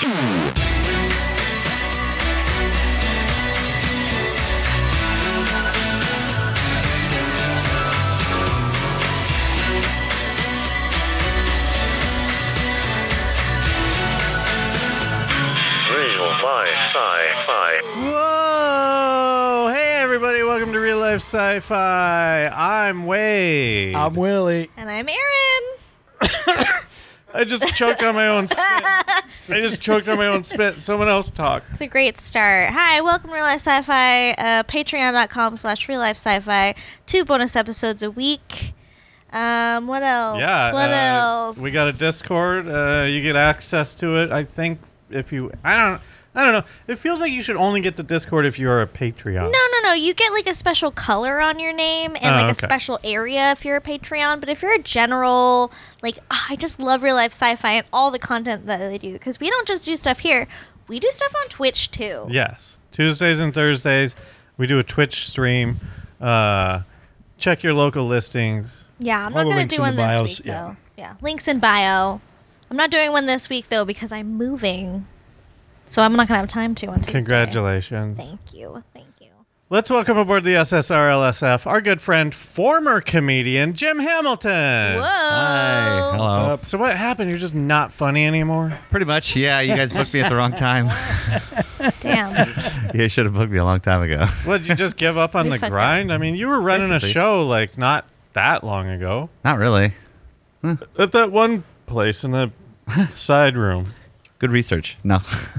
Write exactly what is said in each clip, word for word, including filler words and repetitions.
Sci-Fi. Whoa! Hey, everybody! Welcome to Real Life Sci-Fi. I'm Wade. I'm Willie. And I'm Aaron. I just choked on my own spit. I just choked on my own spit. Someone else talk. It's a great start. Hi, welcome to Real Life Sci-Fi. Uh, Patreon.com slash Real Life Sci-Fi. Two bonus episodes a week. Um, what else? Yeah. What uh, else? We got a Discord. Uh, you get access to it. I think if you, I don't. I don't know. It feels like you should only get the Discord if you're a Patreon. No, no, no. You get like a special color on your name and Oh, like okay. a special area if you're a Patreon. But if you're a general, like, oh, I just love Real Life Sci-Fi and all the content that they do. Because we don't just do stuff here. We do stuff on Twitch, too. Yes. Tuesdays and Thursdays, we do a Twitch stream. Uh, check your local listings. Yeah, I'm All not the going links to do in one the this bios, week, yeah. though. Yeah, links in bio. I'm not doing one this week, though, because I'm moving. So I'm not going to have time to on Tuesday. Congratulations. Thank you. Thank you. Let's welcome aboard the S S R L S F our good friend, former comedian Jim Hamilton. Whoa. Hi. Hello. What's up? So what happened? You're just not funny anymore? Pretty much, yeah. You guys booked me at the wrong time. Damn. You should have booked me a long time ago. What, did you just give up on We the fucked grind? I mean, you were running a Basically. show like not that long ago Not really. at that one place in the side room. Good research. No.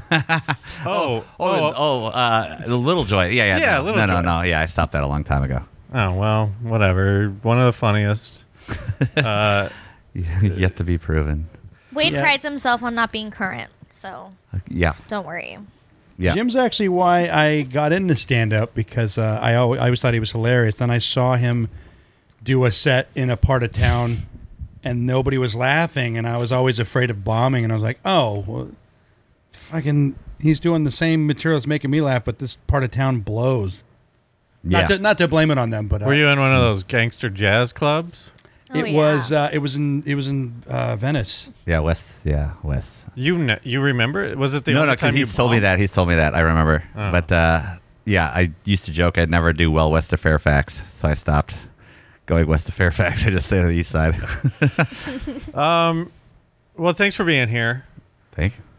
Oh, Oh, oh, oh uh, the Little Joy. Yeah, yeah. Yeah, no, Little no, Joy. no, no. Yeah, I stopped that a long time ago. oh, well, whatever. One of the funniest. Uh, Yet to be proven. Wade Yeah. prides himself on not being current, so Uh, Yeah, don't worry. yeah. Jim's actually why I got into stand-up because uh, I, always, I always thought he was hilarious. Then I saw him do a set in a part of town, and nobody was laughing, and I was always afraid of bombing, and I was like, oh, well, fucking, he's doing the same material that's making me laugh, but this part of town blows. yeah. Not to not to blame it on them, but uh, were you in one of those gangster jazz clubs? Oh, it yeah. was uh, it was in it was in uh, Venice. yeah, West. Yeah, West. You kn- you remember it? Was it the no, only no, time because you he's told me bombed? that. He's told me that. I remember. Oh. But, uh, yeah, I used to joke I'd never do well west of Fairfax, so I stopped going west of Fairfax. I just stay on the east side. Um, well, thanks for being here. Thank you.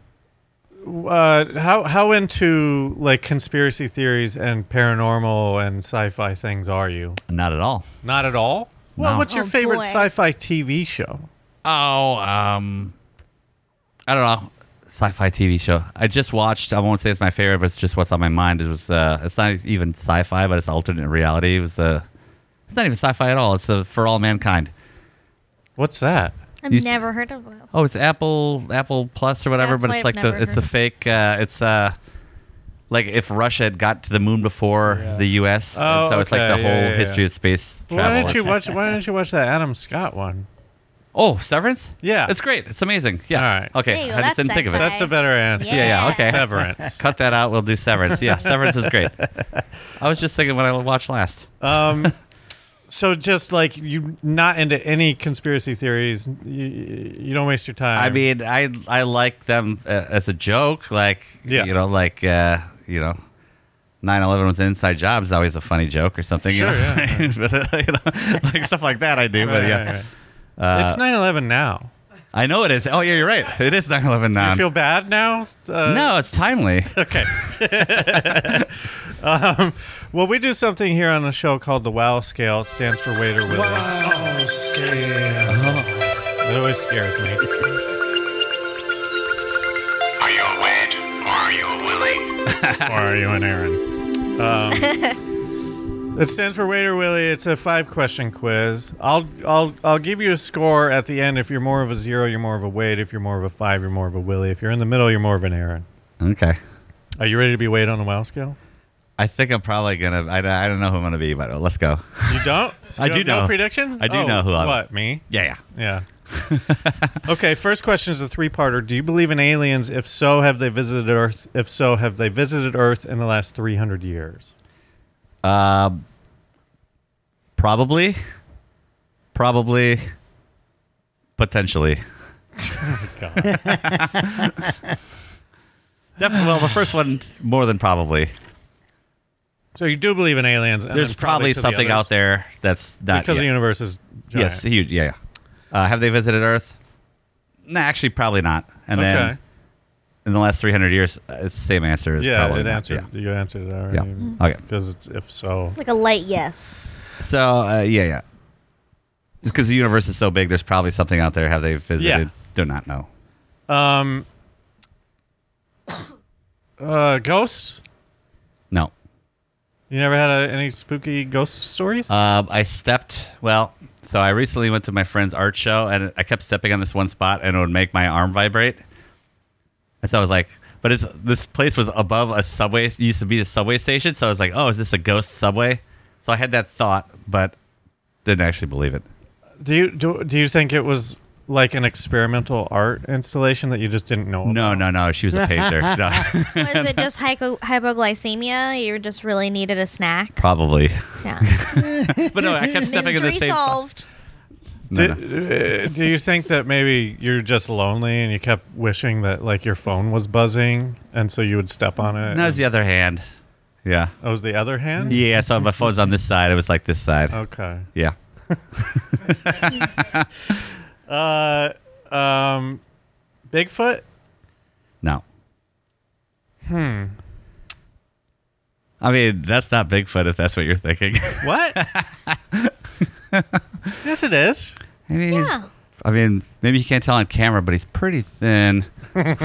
Uh, how how into like conspiracy theories and paranormal and sci-fi things are you? Not at all. Not at all. Well, No. what's your Oh, favorite boy. sci-fi T V show? Oh, um, I don't know. Sci-fi T V show. I just watched. I won't say it's my favorite, but it's just what's on my mind. It was. Uh, it's not even sci-fi, but it's alternate reality. It was. Uh, it's not even sci-fi at all. It's uh, For All Mankind. What's that? I've You- never heard of this. Oh, it's Apple Apple Plus or whatever, That's but why it's I've like the never it's the heard. fake. Uh, it's uh, like if Russia had got to the moon before Yeah. the U S Oh, and so it's like okay, the whole yeah, yeah, history yeah. of space Why travel. didn't you watch? Why didn't you watch that Adam Scott one? Oh, Severance. Yeah. it's great. It's amazing. Yeah. All right. Okay. There you go. I just That's didn't think of it. sci-fi. That's a better answer. Yeah, yeah, okay. Severance. Cut that out. We'll do Severance. Yeah, Severance is great. I was just thinking when I watched last. Um, so just like you, not into any conspiracy theories. You, you don't waste your time. I mean, I I like them uh, as a joke. Like, Yeah. you know, like, uh, you know, nine eleven was an inside job is always a funny joke or something. Sure, you know? yeah, but, uh, you know, like stuff like that I do. Right, but yeah. right, right. Uh, It's nine eleven now. I know it is. Oh, yeah, you're right. It is nine eleven Do now. you feel bad now? Uh, no, it's timely. Okay. um, well, we do something here on the show called the WOW scale. It stands for Waiter Willie. Wow, scale. It always scares me. Are you a Wade or are you a Willie? Or are you an Aaron? Um, it stands for Waiter Willie. It's a five-question quiz. I'll I'll I'll give you a score at the end. If you're more of a zero, you're more of a Wade. If you're more of a five, you're more of a Willie. If you're in the middle, you're more of an Aaron. Okay. Are you ready to be Wade on the WOW scale? I think I'm probably going to, I I don't know who I'm going to be, but let's go. You don't? I You do have no know. prediction? I do Oh, know who I'm- What, me? Yeah, yeah. Yeah. Okay, first question is a three-parter. Do you believe in aliens? If so, have they visited Earth? If so, have they visited Earth in the last three hundred years? Uh, probably. Probably. Potentially. Definitely. Well, the first one more than probably. So you do believe in aliens? And There's then probably to the something others, out there that's not because yet. the universe is giant. Yes, huge. Yeah. yeah. Uh, have they visited Earth? Nah, actually, probably not. And Okay. then in the last three hundred years, uh, it's the same answer. As Yeah, probably it not. answered. You answered it Yeah. already. yeah. Okay. Because it's if so. It's like a light yes. So uh, yeah, yeah. Because the universe is so big, there's probably something out there. Have they visited? Yeah. Do not know. Um. Uh, ghosts. No. You never had a, any spooky ghost stories? Um, I stepped. Well, so I recently went to my friend's art show, and I kept stepping on this one spot, and it would make my arm vibrate. And so I was like, but it's this place was above a subway. It used to be a subway station, so I was like, oh, is this a ghost subway? So I had that thought, but didn't actually believe it. do you do? Do you think it was like an experimental art installation that you just didn't know No, about? no, no. She was a painter. No. Was it just hypo- hypoglycemia? You just really needed a snack? Probably. Yeah. But no, I kept stepping in the Mystery same spot. solved. No, Do, no. uh, do you think that maybe you're just lonely and you kept wishing that like your phone was buzzing and so you would step on it? That was the other hand. Yeah. That was the other hand? Yeah, so my phone's on this side. It was like this side. Okay. Yeah. Uh, um, Bigfoot? No. Hmm. I mean, that's not Bigfoot if that's what you're thinking. What? Yes, it is. I mean, he's- Yeah. I mean, maybe you can't tell on camera, but he's pretty thin. Well,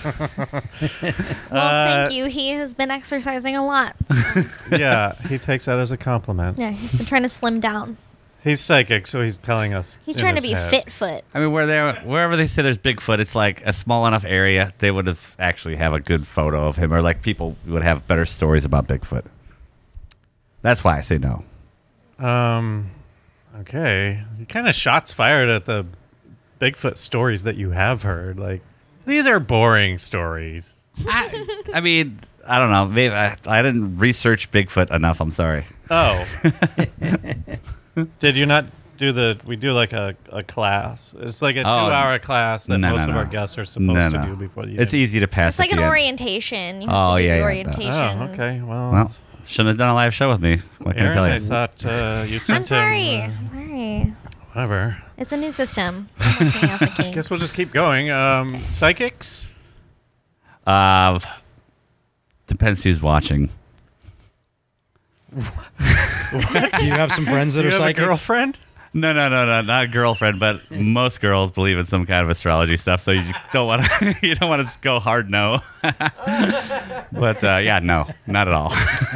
Uh, thank you. He has been exercising a lot. Yeah, he takes that as a compliment. Yeah, he's been trying to slim down. He's psychic, so he's telling us. He's in trying to his be head. fit foot. I mean, where they wherever they say there's Bigfoot, it's like a small enough area they would have actually have a good photo of him, or like people would have better stories about Bigfoot. That's why I say no. Um, okay. You kind of shots fired at the Bigfoot stories that you have heard. Like, these are boring stories. I, I mean, I don't know. Maybe I, I didn't research Bigfoot enough. I'm sorry. Oh. Did you not do the, we do like a, a class. It's like a two Oh, hour class that no, most no, of no. our guests are supposed No, to no. do before you It's do. easy to pass. It's like at an the end. orientation. You have Oh, to do yeah, the yeah, that- orientation. Oh, okay. Well, Well, shouldn't have done a live show with me. What can Aaron, I I tell you? thought uh, you sent I'm sorry. him. Sorry. Uh, whatever. It's a new system. I'm working out the kinks. Guess we'll just keep going. Um, psychics? Uh, depends who's watching. Do you have some friends that Do you are have psychics? a girlfriend? No, no, no, no, not a girlfriend, but most girls believe in some kind of astrology stuff. So you don't want to, you don't want to go hard no. But uh, yeah, no, not at all.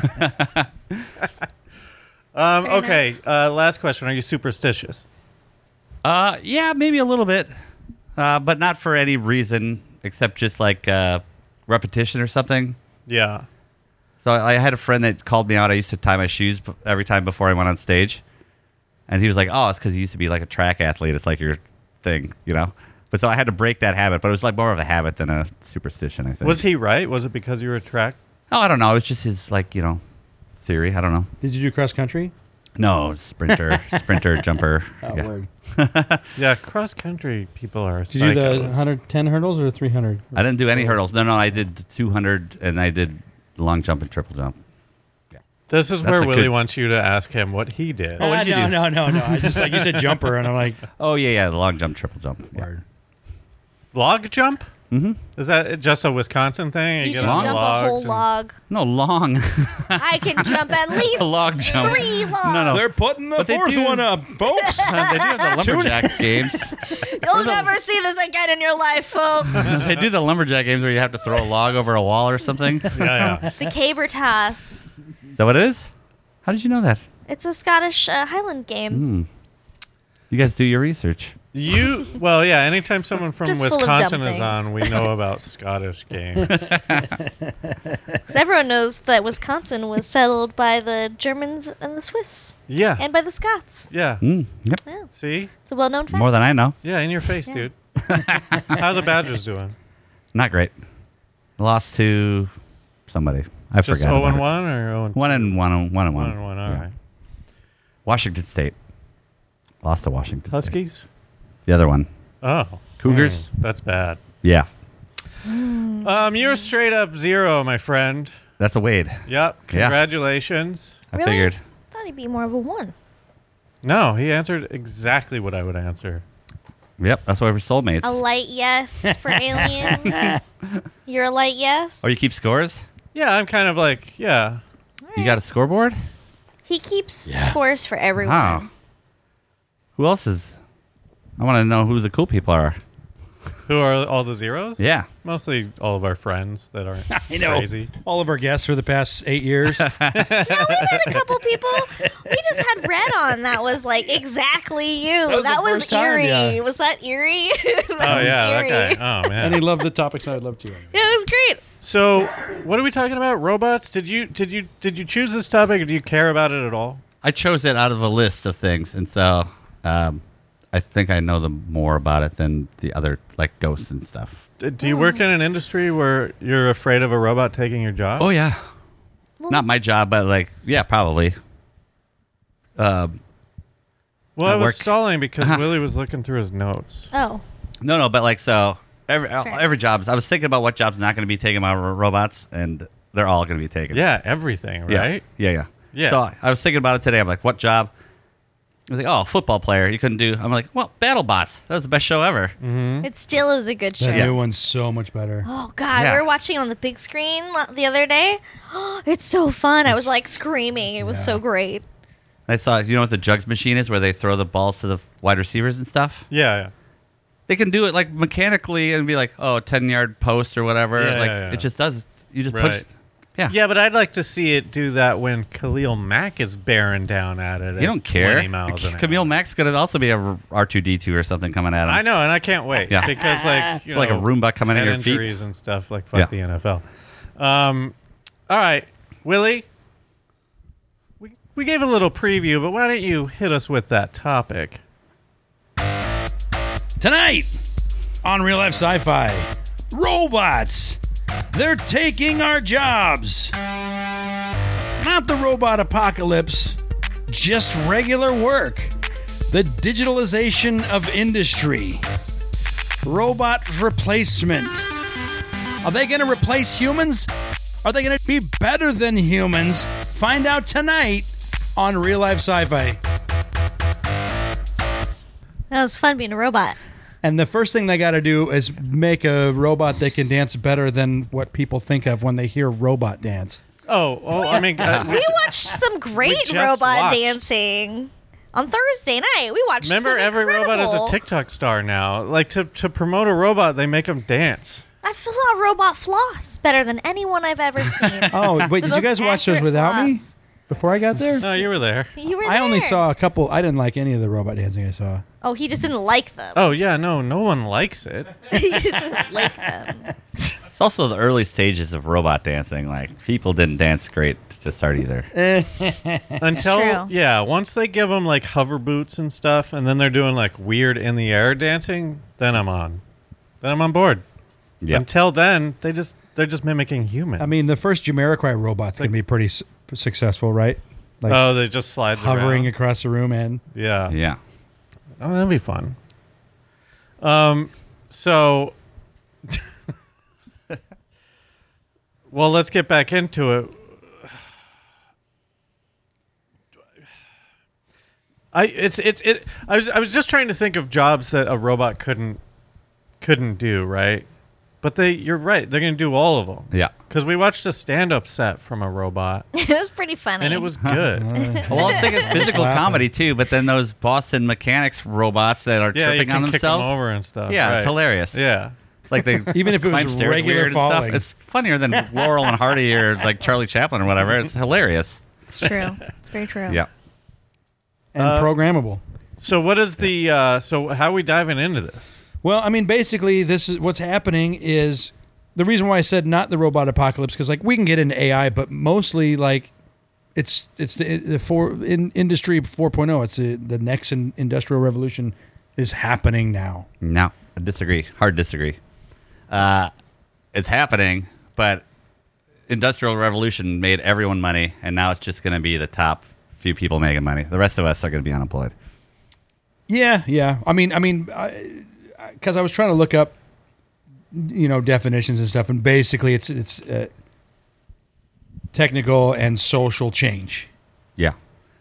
Um, Fair okay. Uh, last question. Are you superstitious? Uh, yeah, maybe a little bit, uh, but not for any reason except just like uh, repetition or something. Yeah. So I I had a friend that called me out. I used to tie my shoes b- every time before I went on stage, and he was like, "Oh, it's because you used to be like a track athlete. It's like your thing, you know." But so I had to break that habit. But it was like more of a habit than a superstition, I think. Was he right? Was it because you were a track? Oh, I don't know. It's just his like you know theory. I don't know. Did you do cross country? No, sprinter, sprinter, jumper. Oh, yeah. word. Yeah, cross country people are. Did you do the psychos. one hundred ten hurdles or the three hundred? I didn't do any hurdles. No, no, I did the two hundred and I did long jump and triple jump. This is That's where a Willie good- wants you to ask him what he did. Oh, what Ah, did you no, do? no, no, no. I just like you said jumper, and I'm like, Oh yeah, yeah, the long jump, triple jump. Yeah. word. Log jump? Mm-hmm. Is that just a Wisconsin thing? You get just on jump a logs whole and- log. No, long. I can jump at least A log jump. three logs. No, no. They're putting the But they fourth do- one up, folks. they do have the lumberjack games. You'll never see this again in your life, folks. They do the lumberjack games where you have to throw a log over a wall or something. Is Yeah, yeah. The caber toss. that what it is? How did you know that? It's a Scottish uh, Highland game. Hmm. You guys do your research. You well, yeah. Anytime someone from Just full of Wisconsin dumb is things. on, we know about Scottish games. 'Cause everyone knows that Wisconsin was settled by the Germans and the Swiss Yeah, and by the Scots. yeah. Mm, yep. Yeah, See, it's a well-known fact. More than I know. yeah, in your face, Yeah. dude. How the Badgers doing? Not great. Lost to somebody. I Just forgot. zero about and it. one or zero and One and one and one and one. one and one. All Yeah. right. Washington State. Lost to Washington State. Huskies. The other one. Oh, Cougars? Hmm, that's bad. Yeah. Okay. Um, you're straight up zero, my friend. That's a Wade. Yep. Yeah. Congratulations. I Really? figured. Thought he'd be more of a one. No, he answered exactly what I would answer. Yep, that's why we're soulmates. A light yes for aliens. You're a light yes. Oh, you keep scores? Yeah, I'm kind of like, yeah. You got a scoreboard? He keeps scores for everyone. Wow. Who else is? I want to know who the cool people are. Who are all the zeros? Yeah. Mostly all of our friends that aren't I know. crazy. All of our guests for the past eight years. No, we had a couple people. We just had Red on that was like exactly you. was That the was, first time, eerie. yeah. Was that eerie? That Oh, was yeah, eerie. that guy. Oh, man. and he loved the topics I would love to. Yeah, it was great. So, what are we talking about? Robots? Did you did you did you choose this topic, or do you care about it at all? I chose it out of a list of things, and so um, I think I know them more about it than the other, like ghosts and stuff. D- Do you work in an industry where you're afraid of a robot taking your job? Oh yeah, Well, not my let's- job, but like yeah, probably. Um, Well, I at was work. stalling because Uh-huh. Willie was looking through his notes. Oh, no, no, but like so every Fair. every job's. I was thinking about what job's not going to be taken by ro- robots, and they're all going to be taken. Yeah, everything, Yeah. right? Yeah, yeah, Yeah. So I was thinking about it today. I'm like, what job? I was like, oh, football player. You couldn't do. I'm like, well, BattleBots. That was the best show ever. it still is a good show. That new one's so much better. Oh God, Yeah. we were watching it on the big screen lo- the other day. It's so fun. I was like screaming. It was Yeah. so great. I saw. You know what the jugs machine is, where they throw the balls to the wide receivers and stuff. Yeah, yeah. They can do it like mechanically and be like, oh, ten yard post or whatever. Yeah, like yeah, yeah. it just does. You just Right. push. Yeah. Yeah, but I'd like to see it do that when Khalil Mack is bearing down at it. You don't care. Miles an hour. Camille Mack's gonna also be a R two D two or something coming at him. I know, and I can't wait. Yeah. Because, like, you It's like a know, Roomba coming in head your feet. injuries and stuff. Like, fuck Yeah. the N F L. Um, all right, Willie. We, we gave a little preview, but why don't you hit us with that topic? Tonight on Real Life Sci-Fi, robots. They're taking our jobs. Not the robot apocalypse, just regular work. The digitalization of industry. Robot replacement. Are they going to replace humans? Are they going to be better than humans? Find out tonight on Real Life Sci-Fi. That was fun being a robot. And the first thing they got to do is make a robot that can dance better than what people think of when they hear robot dance. Oh, oh, I mean, uh, We watched some great just robot watched. dancing on Thursday night. We watched. remember, some every robot is a incredible- TikTok star now. Like, to, to promote a robot, they make them dance. I saw robot floss better than anyone I've ever seen. Oh, wait, The did you most guys watch those accurate without me floss. before I got there? No, you were there. You were I only there. saw a couple. I didn't like any of the robot dancing I saw. Oh, he just didn't like them. Oh, yeah, no, no one likes it. he just didn't like them. It's also the early stages of robot dancing. Like people didn't dance great to start either. Until, true. yeah, once they give them, like, hover boots and stuff, and then they're doing, like, weird in-the-air dancing, then I'm on. Then I'm on board. Yeah. Until then, they just, they're just mimicking humans. I mean, the first Jamiroquai robots can be pretty s- successful, right? Like oh, they just slide hovering around. across the room and Yeah. Yeah. Oh, that'd be fun. Um, so, well, let's get back into it. I it's it's it. I was I was just trying to think of jobs that a robot couldn't couldn't do, right? But they, you're right. They're gonna do all of them. Yeah. Because we watched a stand-up set from a robot, It was pretty funny. and it was good. Well, I was thinking physical laughing. comedy too, but then those Boston mechanics robots that are Yeah, you tripping can on kick themselves. them over and stuff. Yeah, right. it's hilarious. Yeah. Like they Even if it was climb stairs regular weird and falling. stuff. It's funnier than Laurel and Hardy or like Charlie Chaplin or whatever. It's hilarious. It's true. It's very true. Yeah. and Uh, programmable. So what is the? Uh, so how are we diving into this? Well, I mean, basically, this is what's happening. Is the reason why I said not the robot apocalypse, because like we can get into A I, but mostly like it's it's the, the for in industry four point oh. It's the, the next in, industrial revolution is happening now. No, I disagree. Hard disagree. Uh, it's happening, but Industrial Revolution made everyone money, and now it's just going to be the top few people making money. The rest of us are going to be unemployed. Yeah, yeah. I mean, I mean, because I, I was trying to look up you know, definitions and stuff. And basically, it's it's uh, technical and social change. Yeah.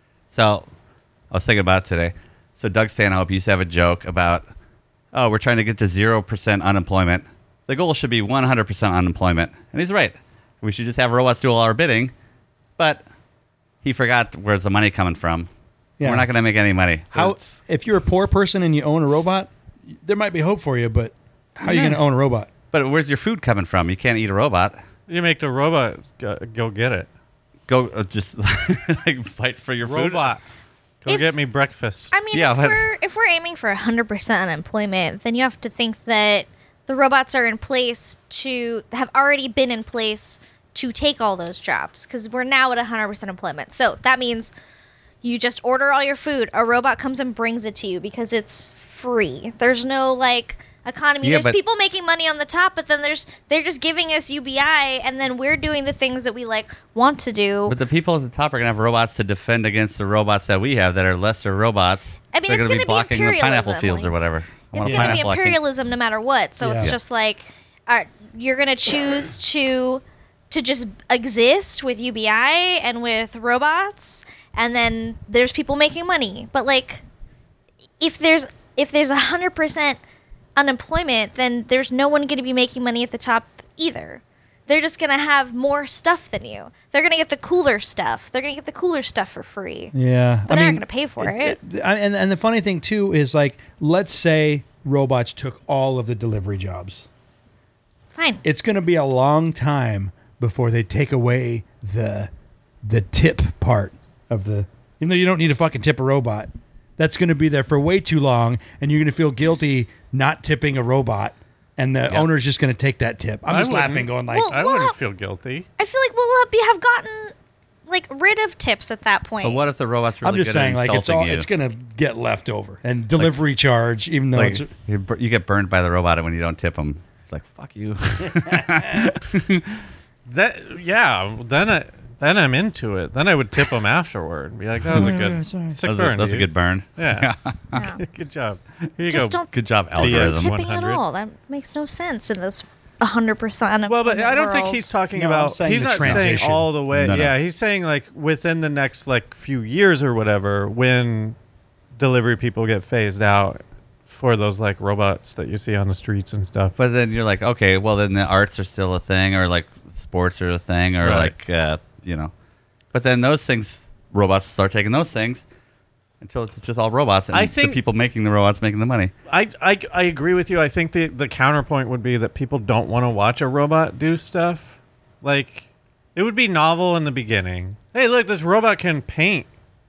So I was thinking about it today. So Doug Stanhope used to have a joke about, oh, we're trying to get to zero percent unemployment. The goal should be one hundred percent unemployment. And he's right. We should just have robots do all our bidding. But he forgot where's the money coming from. Yeah. We're not going to make any money. How It's- if you're a poor person and you own a robot, there might be hope for you, but how are you going to own a robot? But where's your food coming from? You can't eat a robot. You make the robot go, go get it. Go uh, just like fight for your food. Robot, go If- get me breakfast. I mean, Yeah, if but- we're if we're aiming for one hundred percent unemployment, then you have to think that the robots are in place to have already been in place to take all those jobs because we're now at one hundred percent employment. So that means you just order all your food. A robot comes and brings it to you because it's free. There's no like economy. Yeah, there's but- people making money on the top, but then there's they're just giving us U B I, and then we're doing the things that we like want to do. But the people at the top are going to have robots to defend against the robots that we have that are lesser robots. I mean, They're it's gonna gonna be blocking the pineapple imperialism, fields or like- whatever. I want It's a going to be pineapple, I can't- imperialism no matter what. So it's Yeah. just like uh, you're going to choose to to just exist with U B I and with robots, and then there's people making money. But like, if there's if there's a hundred percent unemployment, then there's no one going to be making money at the top either. They're just going to have more stuff than you. They're going to get the cooler stuff. They're going to get the cooler stuff for free. Yeah, But they're not gonna pay for it. And and the funny thing too is like, let's say robots took all of the delivery jobs. Fine. It's going to be a long time before they take away the the tip part of the. Even though you don't need to fucking tip a robot, that's going to be there for way too long, and you're going to feel guilty not tipping a robot, and the Yeah. owner's just going to take that tip. I'm I just wouldn't. laughing, going like, Well, I wouldn't feel guilty. I feel like we'll have, be, have gotten like rid of tips at that point. But what if the robots really I'm just good at saying, like it's insulting all you? it's going to get left over, and delivery charge, even though Like, it's. you bur- you get burned by the robot when you don't tip them. It's like, fuck you. That yeah. Then I then I'm into it. Then I would tip them afterward. Be like, that was a good sick That's, a, burn. that's a dude. good burn. Yeah. Yeah. Good job. Here you Just go. don't Good job, Yeah. algorithm. Tip- tipping at one hundred. all. That makes no sense in this one hundred percent Well, unemployment but I don't think world. he's talking No, I'm about. saying He's the not transition. saying all the way. No, no. Yeah, he's saying like within the next like few years or whatever, when delivery people get phased out for those like robots that you see on the streets and stuff. But then you're like, okay, well then the arts are still a thing, or like sports are a thing, or Right. like uh, you know. But then those things, robots start taking those things until it's just all robots, and I think- the people making the robots making the money. I, I, I agree with you. I think the, the counterpoint would be that people don't want to watch a robot do stuff. Like, it would be novel in the beginning. Hey, look, this robot can paint.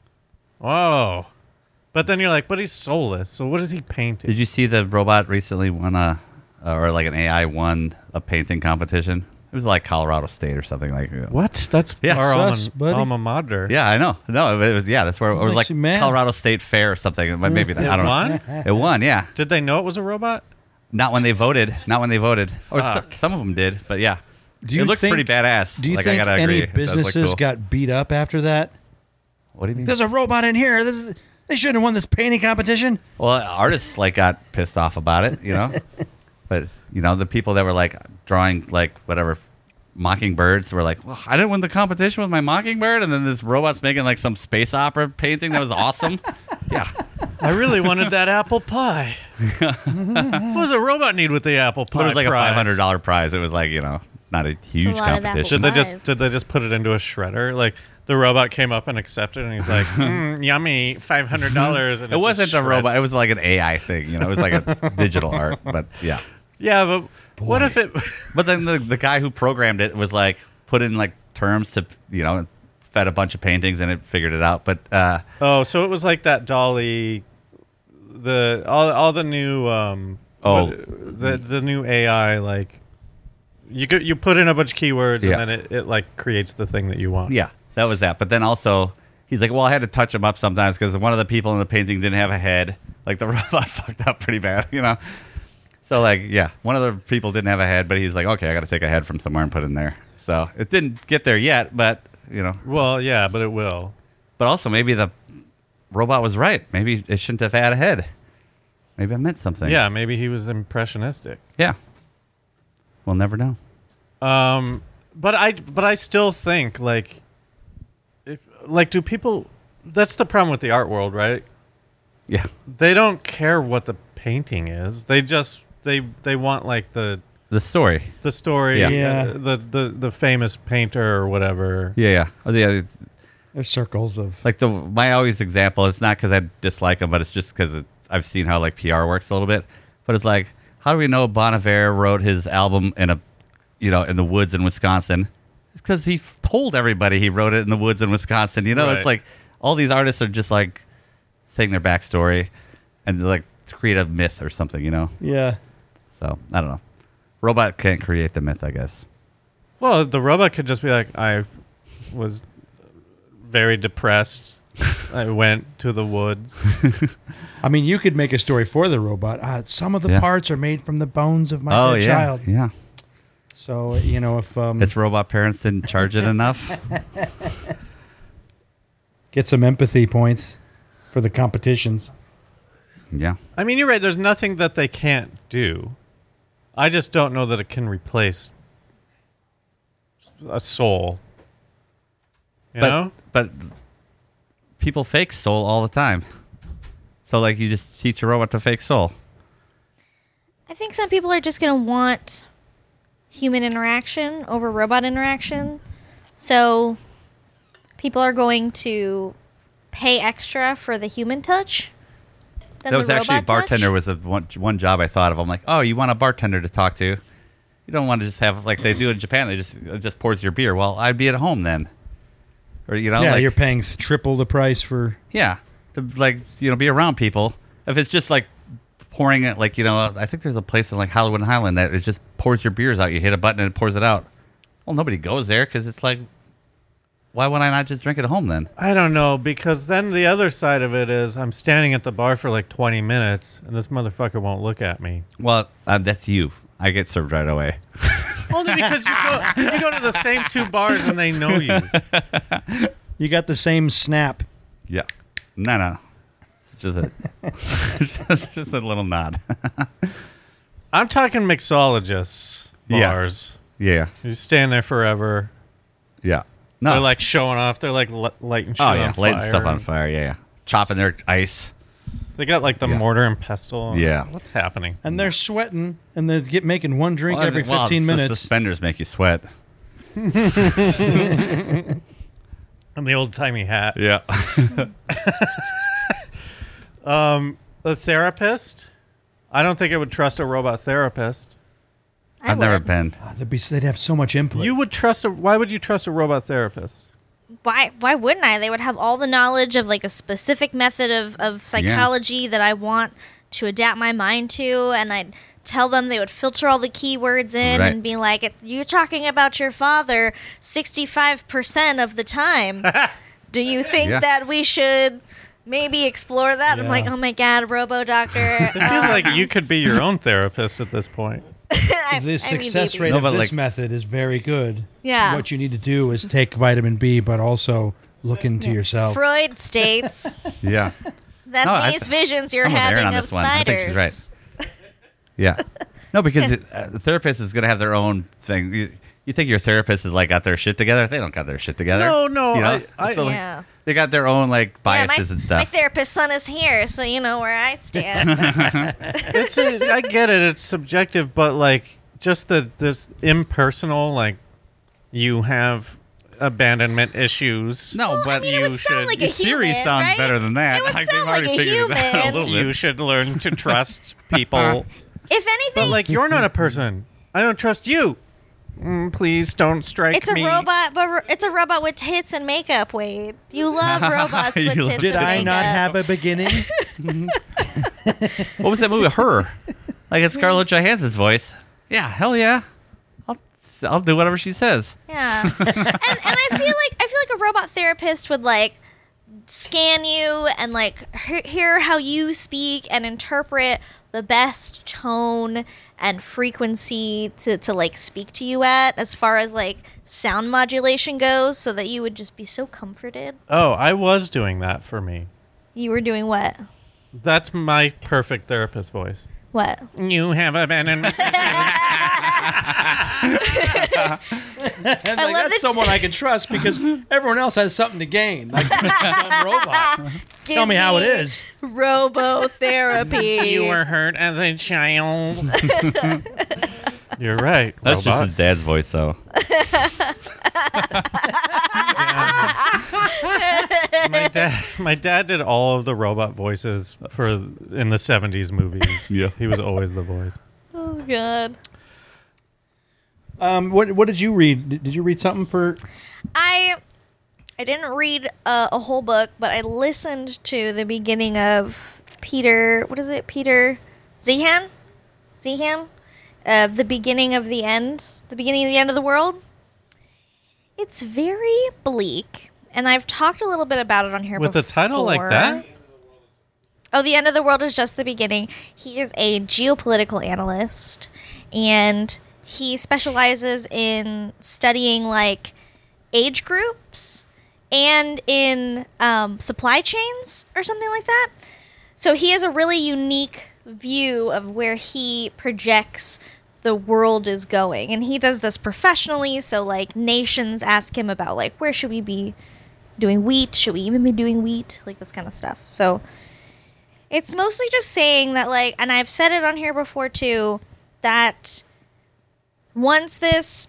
Whoa. But then you're like, but he's soulless, so what is he painting? Did you see the robot recently won a, or like an A I won a painting competition? It was like Colorado State or something like that. What? That's Yeah. our Sucks, alma, buddy. alma mater. Yeah, I know. No, it was yeah. That's where it was Makes like you mad. Colorado State Fair or something. But maybe that, It I don't won? know. It won. Yeah, Did they know it was a robot? not when they voted. Not when they voted. Or so, Fuck. some of them did. But yeah, Do you it looks think- pretty badass. Do you like, think I gotta any agree. It does look businesses cool. got beat up after that? What do you mean? There's a robot in here. This is, they shouldn't have won this painting competition. Well, artists like got pissed off about it, you know. But you know, the people that were like drawing like whatever mockingbirds were like, well, I didn't win the competition with my mockingbird, and then this robot's making like some space opera painting that was awesome. Yeah, I really wanted that apple pie. what does a robot need with the apple pie? but it was like prize? a five hundred dollar prize. It was like you know not a huge lot of apple competition. Did they Pies. just did they just put it into a shredder? Like the robot came up and accepted, and he's like, mm, "Yummy, five hundred dollars." It wasn't a robot. It was like an A I thing. You know, it was like a digital art. But yeah. yeah, but what if it? But then the the guy who programmed it was like put in like terms to you know fed a bunch of paintings and it figured it out. But uh, Oh, so it was like that Dolly, the all all the new um Oh. what- the the new A I like. You could, you put in a bunch of keywords Yeah. and then it, it like creates the thing that you want. yeah, that was that. But then also he's like, well, I had to touch him up sometimes because one of the people in the painting didn't have a head. Like the robot fucked up pretty bad, you know. So like, yeah, one of the people didn't have a head, but he's like, okay, I got to take a head from somewhere and put it in there. So it didn't get there yet, but you know. Well, yeah, but it will. But also maybe the robot was right. Maybe it shouldn't have had a head. Maybe it meant something. Yeah, maybe he was impressionistic. Yeah. We'll never know. Um, but I but I still think like, if like do people? That's the problem with the art world, right? Yeah. They don't care what the painting is. They just they they want like the The story. the story, Yeah. Yeah. uh, the the the famous painter or whatever. Yeah, yeah. Oh, yeah. There's circles of Like the my always example. It's not because I dislike him, but it's just because it, I've seen how like P R works a little bit. But it's like, how do we know Bon Iver wrote his album in a, you know, in the woods in Wisconsin? It's because he f- told everybody he wrote it in the woods in Wisconsin. You know, Right. it's like all these artists are just like saying their backstory and like to create a myth or something. You know, yeah. so I don't know. Robot can't create the myth, I guess. Well, the robot could just be like, I was very depressed. I went to the woods. I mean, you could make a story for the robot. Uh, some of the Yeah. parts are made from the bones of my oh dead yeah, child. yeah. So you know, if um, Its robot parents didn't charge it enough. get some empathy points for the competitions. Yeah. I mean, you're right. There's nothing that they can't do. I just don't know that it can replace a soul. You but know? but people fake soul all the time. So like you just teach a robot to fake soul. I think some people are just going to want human interaction over robot interaction. So people are going to pay extra for the human touch than That was the actually a robot bartender touch. was the one, one job I thought of. I'm like, oh, you want a bartender to talk to? You don't want to just have like they do in Japan. They just it just pours your beer. Well, I'd be at home then, or you know, yeah, like, you're paying th- triple the price for. yeah, to like you know, be around people. If it's just like pouring it, like you know, I think there's a place in like Hollywood and Highland that it just pours your beers out. You hit a button and it pours it out. Well, nobody goes there because it's like, why would I not just drink it at home then? I don't know, because then the other side of it is I'm standing at the bar for like twenty minutes and this motherfucker won't look at me. Well, uh, that's you. I get served right away. Only because you go, you go to the same two bars and they know you. You got the same snap. Yeah. No, no. It's just a, just, just a little nod. I'm talking mixologists Yeah. bars. Yeah. You stand there forever. Yeah. No. They're like showing off. They're like li- lighting shit oh, yeah. on Lighting fire. stuff on fire. Yeah, yeah. Chopping their ice. They got like the Yeah. mortar and pestle. Yeah. What's happening? And they're sweating, and they're get, making one drink Well, every well, fifteen the minutes. suspenders make you sweat. And the old timey hat. Yeah. Um, a therapist. I don't think I would trust a robot therapist. I I've never would. been. Ah, they'd, be, they'd have so much input. You would trust a. Why would you trust a robot therapist? Why why wouldn't I? They would have all the knowledge of like a specific method of, of psychology that I want to adapt my mind to, and I'd tell them. They would filter all the keywords in Right. and be like, you're talking about your father sixty-five percent of the time. Do you think Yeah. that we should maybe explore that? I'm Yeah. like, oh my God, Robo Doctor. It feels like you could be your own therapist at this point. the success rate No, of but, this like- method is very good. Yeah. What you need to do is take vitamin B, but also look into yourself. Freud states Yeah. that No, I- these visions you're I'm with Aaron having on of this one. I think she's spiders. right. Yeah. No, because it, uh, the therapist is going to have their own thing. You, you think your therapist is like got their shit together? They don't got their shit together. No, no, You know? I- I- So, like, Yeah. they got their own like Yeah, biases my, and my stuff. therapist's son is here, so you know where I stand. It's a, I get it. It's subjective, but like just the this impersonal, like you have abandonment issues. no, Well, I but mean, you it would sound should. like a Siri human, sounds right? better than that. It would Like, sound they've already like a figured it out human. a little bit. You should learn to trust people. If anything, But like you're not a person. I don't trust you. Mm, please don't strike it's a me. robot, but ro- it's a robot with tits and makeup. Wade, you love robots with You- tits Did and I makeup. not have a beginning? What was that movie? Her. Like it's Scarlett Johansson's voice. Yeah, hell yeah. I'll I'll do whatever she says. Yeah, and, and I feel like I feel like a robot therapist would like scan you and like he- hear how you speak and interpret the best tone and frequency to, to like speak to you at as far as like sound modulation goes, so that you would just be so comforted. Oh, I was doing that for me. You were doing what? That's my perfect therapist voice. What? You have abandoned me. And like, love that's that- someone I can trust because everyone else has something to gain. Like this dumb robot. Tell me how it is. Robotherapy. You were hurt as a child. You're right, That's just robot. his dad's voice, though. my dad, my dad did all of the robot voices for in the seventies movies. Yeah. He was always the voice. Oh god. Um, what what did you read? Did did you read something for? I I didn't read uh, a whole book, but I listened to the beginning of Peter. What is it? Peter Zehan? Zehan? Uh, the beginning of the end. The beginning of the end of the world. It's very bleak, and I've talked a little bit about it on here With before. a title like that? Oh, the end of the world is just the beginning. He is a geopolitical analyst, and he specializes in studying like age groups and in um, supply chains or something like that. So he has a really unique view of where he projects the world is going, and he does this professionally. So like nations ask him about like where should we be doing wheat? Should we even be doing wheat? Like this kind of stuff. So it's mostly just saying that like, and I've said it on here before too, that once this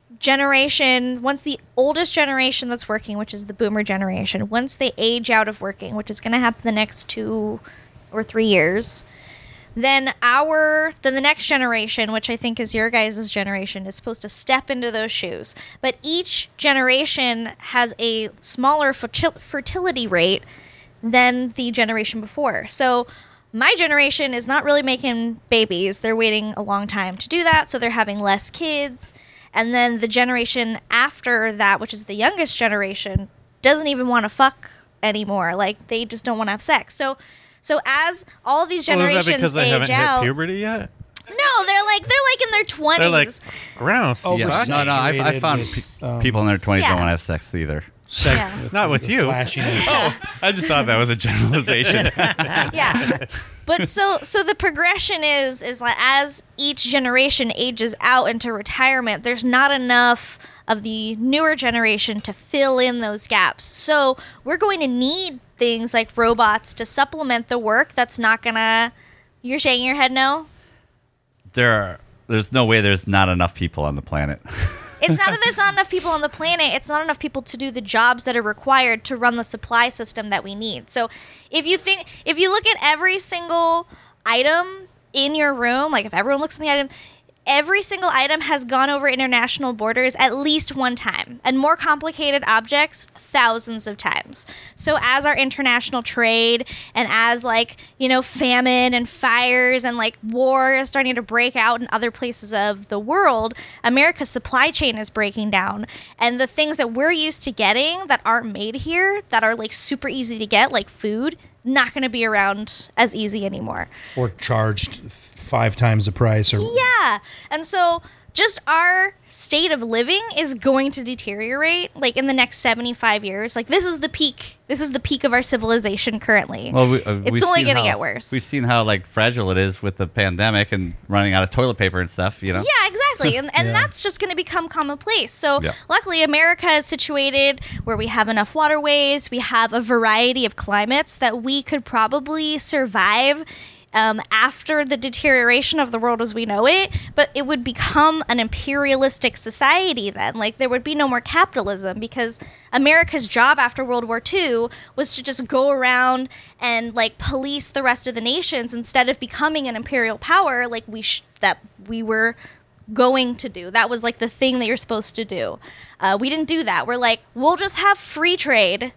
generation, once the oldest generation that's working, which is the boomer generation, once they age out of working, which is going to happen the next two or three years, then our, then the next generation, which I think is your guys' generation, is supposed to step into those shoes. But each generation has a smaller fertil- fertility rate than the generation before. So my generation is not really making babies. They're waiting a long time to do that, so they're having less kids. And then the generation after that, which is the youngest generation, doesn't even want to fuck anymore. Like, they just don't want to have sex. So so as all of these Well, is generations that because they age haven't out, hit puberty yet? no, they're like they're like in their twenties. They're like, grouse. Oh, Yeah. fuck. No, no, I, I Saturated found with, pe- um, people in their twenties Yeah. don't want to have sex either. Sex, Yeah. Not with you. flashiness. I just thought that was a generalization. Yeah. But so so the progression is is like as each generation ages out into retirement, there's not enough of the newer generation to fill in those gaps. So we're going to need things like robots to supplement the work that's not gonna. You're shaking your head no? there are, there's no way there's not enough people on the planet. It's not that there's not enough people on the planet. It's not enough people to do the jobs that are required to run the supply system that we need. So if you think, if you look at every single item in your room, like if everyone looks in the item, every single item has gone over international borders at least one time, and more complicated objects thousands of times. So as our international trade and as like, you know, famine and fires and like war is starting to break out in other places of the world, America's supply chain is breaking down. And the things that we're used to getting that aren't made here, that are like super easy to get, like food, not going to be around as easy anymore. Or charged five times the price. Or Yeah. And so just our state of living is going to deteriorate like in the next seventy-five years. Like this is the peak. This is the peak of our civilization currently. Well, we, uh, It's we've only seen gonna how- get worse. We've seen how like fragile it is with the pandemic and running out of toilet paper and stuff. You know. Yeah, exactly. And and Yeah. that's just going to become commonplace. So Yeah. luckily America is situated where we have enough waterways, we have a variety of climates that we could probably survive um, after the deterioration of the world as we know it, but it would become an imperialistic society then. Like there would be no more capitalism because America's job after World War Two was to just go around and like police the rest of the nations instead of becoming an imperial power like we sh- that we were going to do. That was like the thing that you're supposed to do. Uh, we didn't do that. We're like, we'll just have free trade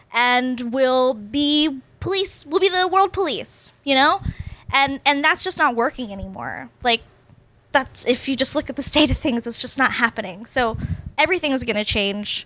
and we'll be police, we'll be the world police, you know? And and that's just not working anymore. Like that's, if you just look at the state of things, it's just not happening. So everything is going to change.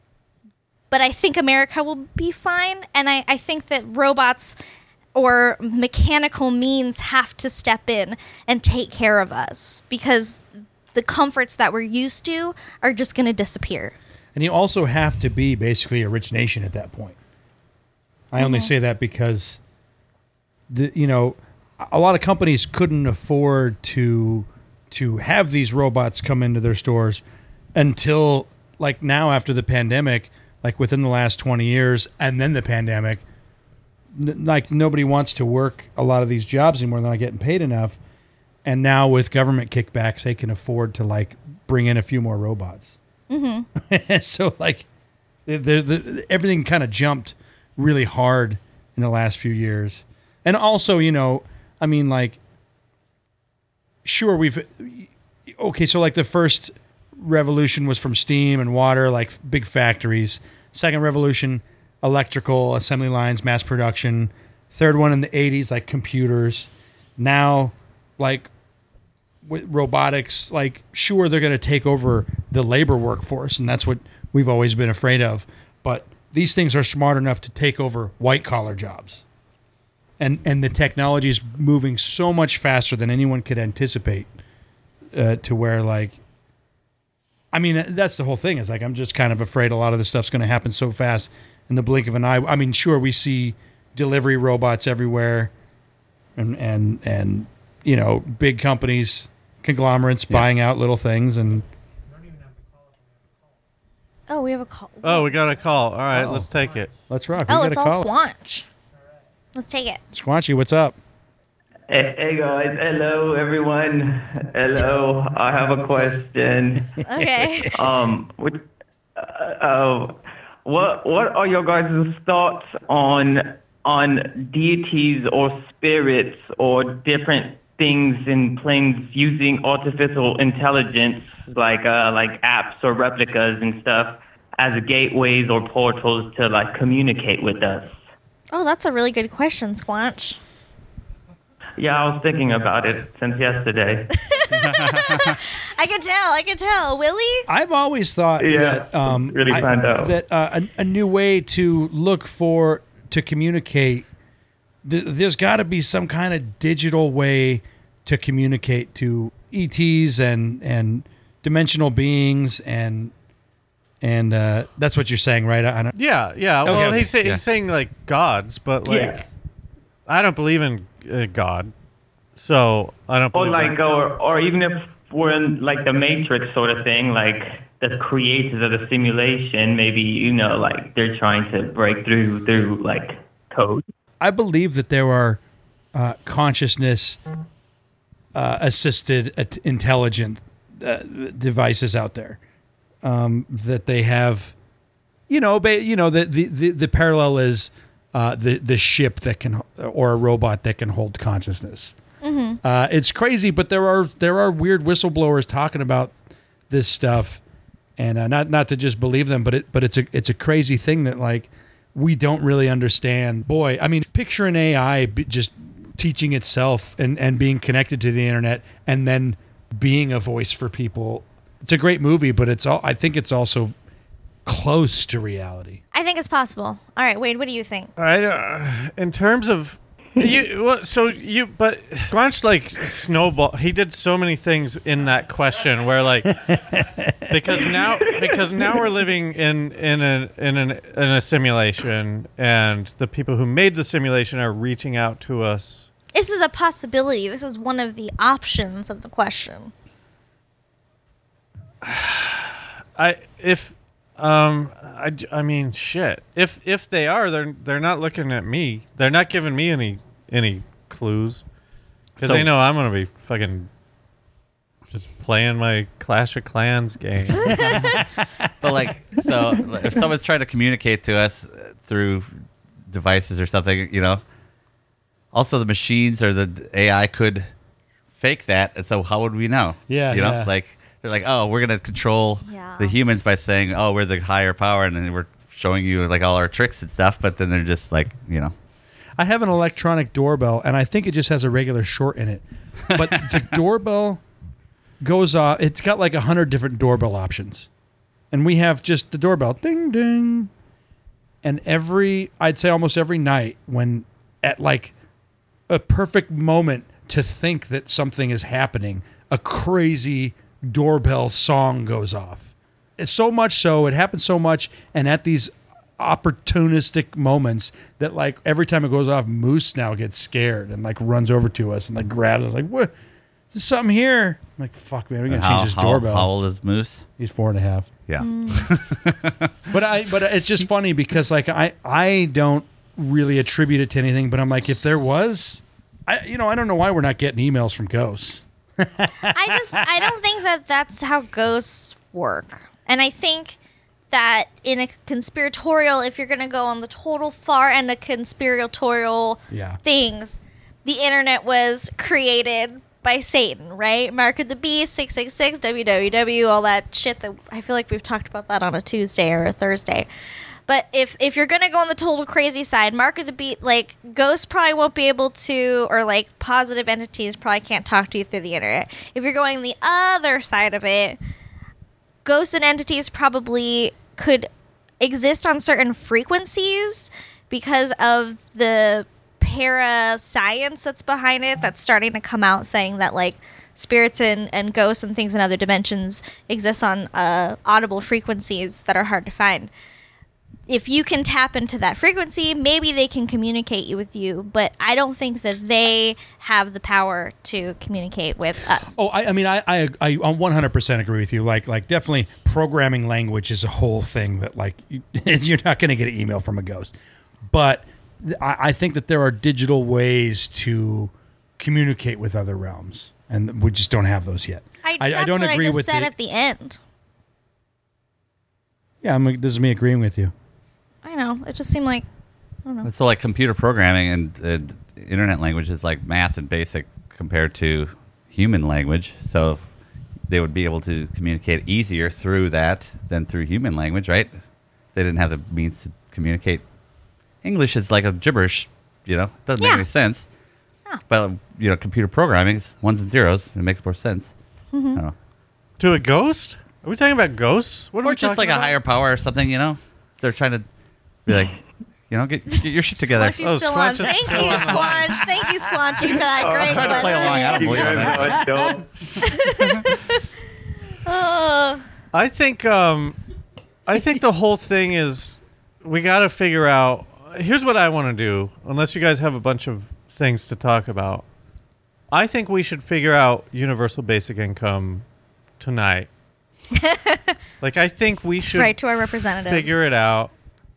But I think America will be fine. And I, I think that robots or mechanical means have to step in and take care of us because the comforts that we're used to are just going to disappear. And you also have to be basically a rich nation at that point. I only say that because, the, you know, a lot of companies couldn't afford to to have these robots come into their stores until like now after the pandemic, like within the last twenty years, and then the pandemic. N- like nobody wants to work a lot of these jobs anymore. They're not getting paid enough. And now with government kickbacks, they can afford to like bring in a few more robots. Mm-hmm. So like, the, the, everything kind of jumped really hard in the last few years. And also, you know, I mean, like, sure, we've okay. So like the first revolution was from steam and water, like big factories. Second revolution, electrical assembly lines, mass production. Third one in the eighties, like computers. Now, like with robotics, like sure they're going to take over the labor workforce, and that's what we've always been afraid of. But these things are smart enough to take over white collar jobs, and and the technology is moving so much faster than anyone could anticipate. Uh, to where like, I mean that's the whole thing. Is like I'm just kind of afraid a lot of this stuff's going to happen so fast in the blink of an eye. I mean, sure we see delivery robots everywhere, and and and you know big companies. Conglomerates yeah. buying out little things and oh we have a call oh we got a call all right, Uh-oh. Let's take it. Let's rock. oh we it's got a all call. Squanch. Let's take it. Squanchy, what's up? Hey, hey guys, hello everyone. Hello, I have a question. Okay. um, what, uh, uh, what what are your guys' thoughts on on deities or spirits or different things in planes using artificial intelligence, like uh, like apps or replicas and stuff, as gateways or portals to like communicate with us? Oh, that's a really good question, Squanch. Yeah, I was thinking about it since yesterday. I can tell. I can tell. Willie? I've always thought Yeah, that um, really I- planned out. that uh, a, a new way to look for to communicate. Th- there's got to be some kind of digital way to communicate to E Ts and and dimensional beings and and uh, that's what you're saying, right? I, I don't, Yeah, yeah. Okay, Well, okay, he's, say, yeah. he's saying like gods, but like Yeah. I don't believe in uh, God, so I don't. Or Believe like, that. or or even if we're in like the Matrix sort of thing, like the creators of the simulation, maybe you know, like they're trying to break through through like code. I believe that there are uh, consciousness uh, assisted at- intelligent uh, devices out there um, that they have. You know, ba- you know the the, the, the parallel is uh, the the ship that can or a robot that can hold consciousness. Uh, it's crazy, but there are there are weird whistleblowers talking about this stuff, and uh, not not to just believe them, but it but it's a it's a crazy thing that like we don't really understand. Boy, I mean, picture an A I be just teaching itself and and being connected to the internet, and then being a voice for people. It's a great movie, but it's all I think it's also close to reality. I think it's possible. All right, Wade, what do you think? I uh, in terms of you. Well, so you, but Squanch like snowball. He did so many things in that question where like because now because now we're living in in a in an in a simulation, and the people who made the simulation are reaching out to us. This is a possibility. This is one of the options of the question. I if um I, I mean shit. If if they are, they're they're not looking at me. They're not giving me any any clues because So- they know I'm gonna be fucking just playing my Clash of Clans game. But like, so if someone's trying to communicate to us uh, through devices or something, you know, also the machines or the A I could fake that, and so how would we know? Yeah, you know, yeah. like they're like, oh, we're gonna control Yeah. the humans by saying, oh, we're the higher power, and then we're showing you like all our tricks and stuff. But then they're just like, you know, I have an electronic doorbell, and I think it just has a regular short in it. But the doorbell goes off. It's got like a hundred different doorbell options, and we have just the doorbell, ding ding. And every, I'd say almost every night, when at like a perfect moment to think that something is happening, a crazy doorbell song goes off. It's so much so, it happens so much, and at these opportunistic moments that like every time it goes off, Moose now gets scared and like runs over to us and like grabs us like, what? There's something here. I'm like, fuck, man, we're gonna How, change this how, doorbell. how old is Moose? He's four and a half. Yeah. But I, but it's just funny because like I, I don't really attribute it to anything. But I'm like, if there was, I, you know, I don't know why we're not getting emails from ghosts. I just I don't think that that's how ghosts work, and I think that in a conspiratorial, if you're gonna go on the total far end of conspiratorial Yeah. things, the internet was created by Satan, right? Mark of the Beast, six six six, W W W, all that shit that I feel like we've talked about that on a Tuesday or a Thursday. But if if you're gonna go on the total crazy side, Mark of the Beast, like ghosts probably won't be able to, or like positive entities probably can't talk to you through the internet. If you're going the other side of it, ghosts and entities probably could exist on certain frequencies because of the para science that's behind it, that's starting to come out saying that like spirits and, and ghosts and things in other dimensions exist on uh, audible frequencies that are hard to find. If you can tap into that frequency, maybe they can communicate you with you, but I don't think that they have the power to communicate with us. Oh, I, I mean, I, I, I one hundred percent agree with you. Like, like definitely programming language is a whole thing that like you, you're not going to get an email from a ghost. But I, I think that there are digital ways to communicate with other realms, and we just don't have those yet. I, I, that's I don't what agree I just with said the, at the end. Yeah, I'm, this is me agreeing with you. I know. It just seemed like, I don't know. So like computer programming and uh, internet language is like math and basic compared to human language. So they would be able to communicate easier through that than through human language, right? They didn't have the means to communicate. English is like a gibberish, you know, it doesn't Yeah. make any sense. Yeah. But you know, computer programming is ones and zeros. It makes more sense. Mm-hmm. I don't know. To a ghost? Are we talking about ghosts? What are Or we just talking like a about? higher power or something, you know? They're trying to be like, you know, get, get your shit together. Squanchy's Oh, still Squanch on. is Thank still you, on. Squanch. Thank you, Squanchy, for that great trying to play along. I question. don't believe it. Oh, I think um, I think the whole thing is we got to figure out. Here's what I want to do. Unless you guys have a bunch of things to talk about, I think we should figure out universal basic income tonight. Like I think we should right to our representatives. figure it out,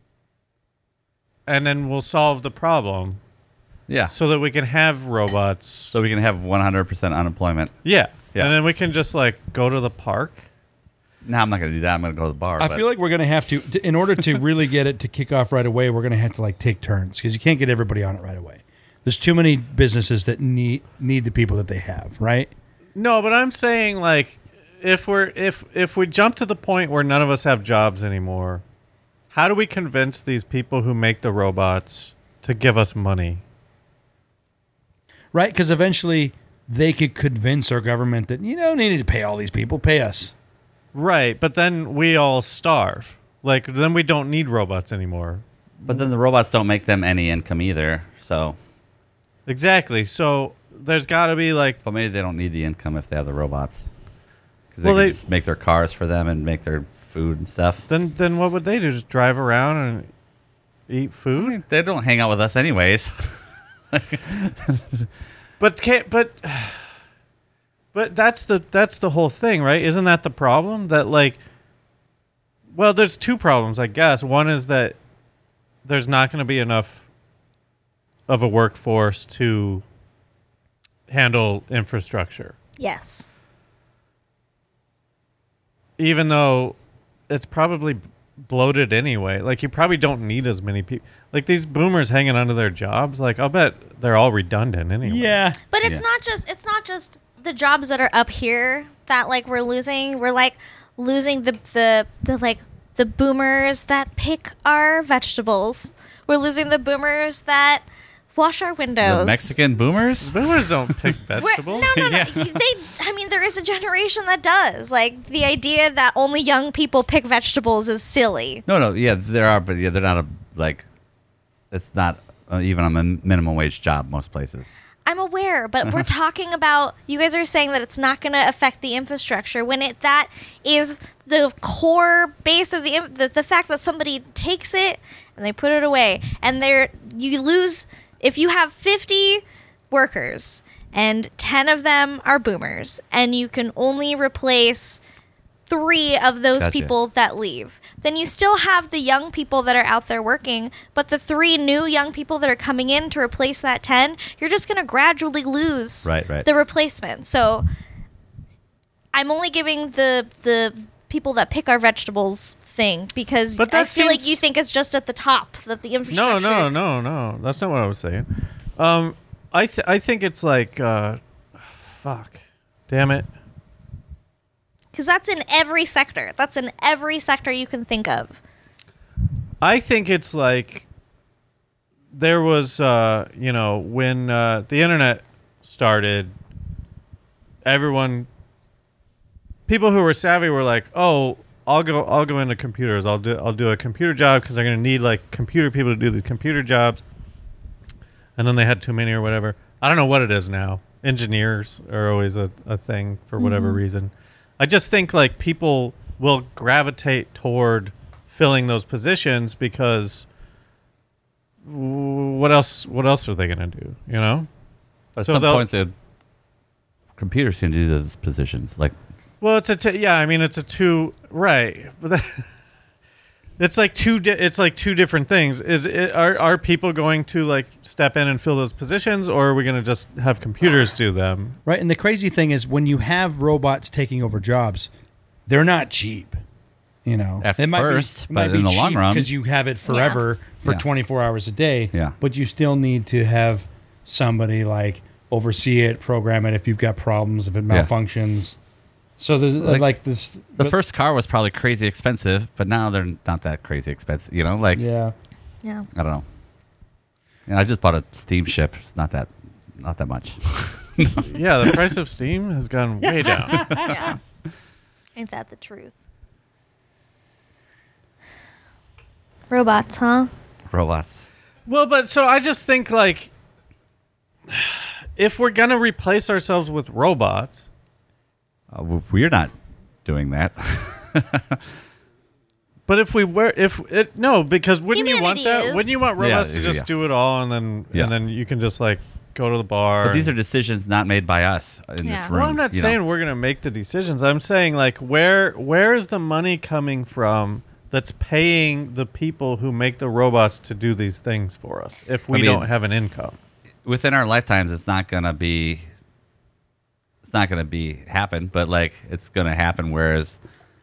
and then we'll solve the problem Yeah. so that we can have robots. So we can have one hundred percent unemployment. Yeah. Yeah. And then we can just like go to the park. No, I'm not going to do that. I'm going to go to the bar. I but- feel like we're going to have to, to, in order to really get it to kick off right away, we're going to have to like take turns because you can't get everybody on it right away. There's too many businesses that need need the people that they have, right? No, but I'm saying like if we're if if we jump to the point where none of us have jobs anymore, how do we convince these people who make the robots to give us money? Right? Because eventually they could convince our government that, you don't need to pay all these people, pay us. Right, but then we all starve. Like then we don't need robots anymore. But then the robots don't make them any income either. So, Exactly. So there's got to be like but maybe they don't need the income if they have the robots. Because they Well, can they- just make their cars for them and make their food and stuff. then then what would they do? Just drive around and eat food? They don't hang out with us anyways. But can't but but that's the that's the whole thing, right? Isn't that the problem? That like well, there's two problems, I guess. One is that there's not going to be enough of a workforce to handle infrastructure. Yes. Even though it's probably bloated anyway. Like you probably don't need as many people. Like these boomers hanging onto their jobs, like I'll bet they're all redundant anyway. Yeah. But it's Yeah. not just it's not just the jobs that are up here that like we're losing. We're like losing the the, the like the boomers that pick our vegetables. We're losing the boomers that wash our windows. The Mexican boomers? Boomers don't pick We're- vegetables. no, no, no. They, I mean, there is a generation that does. Like the idea that only young people pick vegetables is silly. No, no, yeah, there are, but yeah, they're not a, like, it's not uh, even a min- minimum wage job most places. I'm aware aware, but we're talking about, you guys are saying that it's not going to affect the infrastructure when it that is the core base of the, in- the the fact that somebody takes it and they put it away, and they're you lose if you have fifty workers and ten of them are boomers, and you can only replace three of those Gotcha. people that leave, then you still have the young people that are out there working, but the three new young people that are coming in to replace that ten, you're just going to gradually lose Right, right. the replacement. So I'm only giving the the people that pick our vegetables thing because But I that feel like seems- you think it's just at the top that the No, infrastructure. no, no, no. That's not what I was saying. Um, I th- I think it's like, uh, fuck, damn it. Because that's in every sector. That's in every sector you can think of. I think it's like there was, uh, you know, when uh, the internet started, everyone, people who were savvy were like, "Oh, I'll go, I'll go into computers. I'll do, I'll do a computer job because they're going to need like computer people to do these computer jobs." And then they had too many or whatever. I don't know what it is now. Engineers are always a, a thing for whatever Mm-hmm. reason. I just think like people will gravitate toward filling those positions because w- what else? What else are they going to do? You know? At So some they'll- point, the computers can do those positions. Like, Well, it's a t- yeah. I mean, it's a two right, but that, it's like two. Di- it's like two different things. Is it, are are people going to like step in and fill those positions, or are we going to just have computers do them? Right, and the crazy thing is when you have robots taking over jobs, they're not cheap. You know, At It might be- first, it might but be in the long cheap run- because you have it forever for Yeah. twenty-four hours a day. Yeah. but you still need to have somebody like oversee it, program it if you've got problems, if it Yeah. malfunctions. So there's like, Like, this. the but- first car was probably crazy expensive, but now they're not that crazy expensive. You know, like, yeah. Yeah. I don't know. And I just bought a steam ship. It's not that, not that much. Yeah, the price of Steam has gone way down. Yeah. Ain't that the truth? Robots, huh? Robots. Well, but so I just think like if we're gonna replace ourselves with robots, Uh, w- we're not doing that. but if we were, if it no, because wouldn't you want Humanity that? is. Wouldn't you want Yeah, robots to yeah, just yeah. do it all and then Yeah. and then you can just like go to the bar? But these are and- decisions not made by us in Yeah. this room. Well, I'm not you saying know. we're gonna make the decisions. I'm saying like where where is the money coming from that's paying the people who make the robots to do these things for us if we I mean- don't have an income? within our lifetimes, it's not gonna be. It's not gonna be happen, but like it's gonna happen. Whereas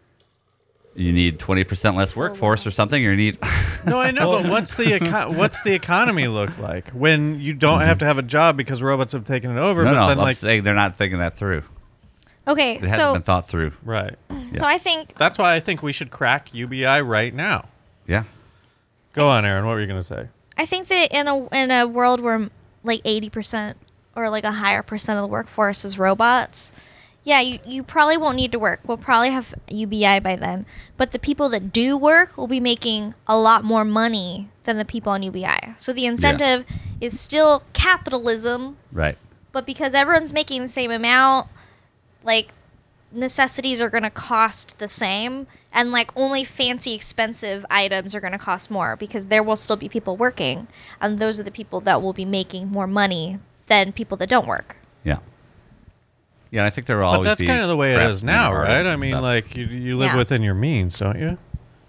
you need twenty percent less So workforce long. or something, or you need. No, I know, but what's the eco- what's the economy look like when you don't have to have a job because robots have taken it over? no, but no, then I'm like saying they're not thinking that through. Okay, It hasn't so been thought through. right. so I think That's why I think we should crack U B I right now. Yeah. Go on, Aaron. What were you going to say? I think that in a in a world where like eighty percent or like a higher percent of the workforce is robots, yeah, you, you probably won't need to work. We'll probably have U B I by then. But the people that do work will be making a lot more money than the people on U B I. So the incentive is still capitalism, Right. but because everyone's making the same amount, like necessities are going to cost the same, and like only fancy expensive items are going to cost more because there will still be people working, and those are the people that will be making more money than people that don't work. Yeah. Yeah, I think there will But always that's be kind of the way it is craftsmen now, or right? artists I and mean, stuff. like you you live Yeah. within your means, don't you?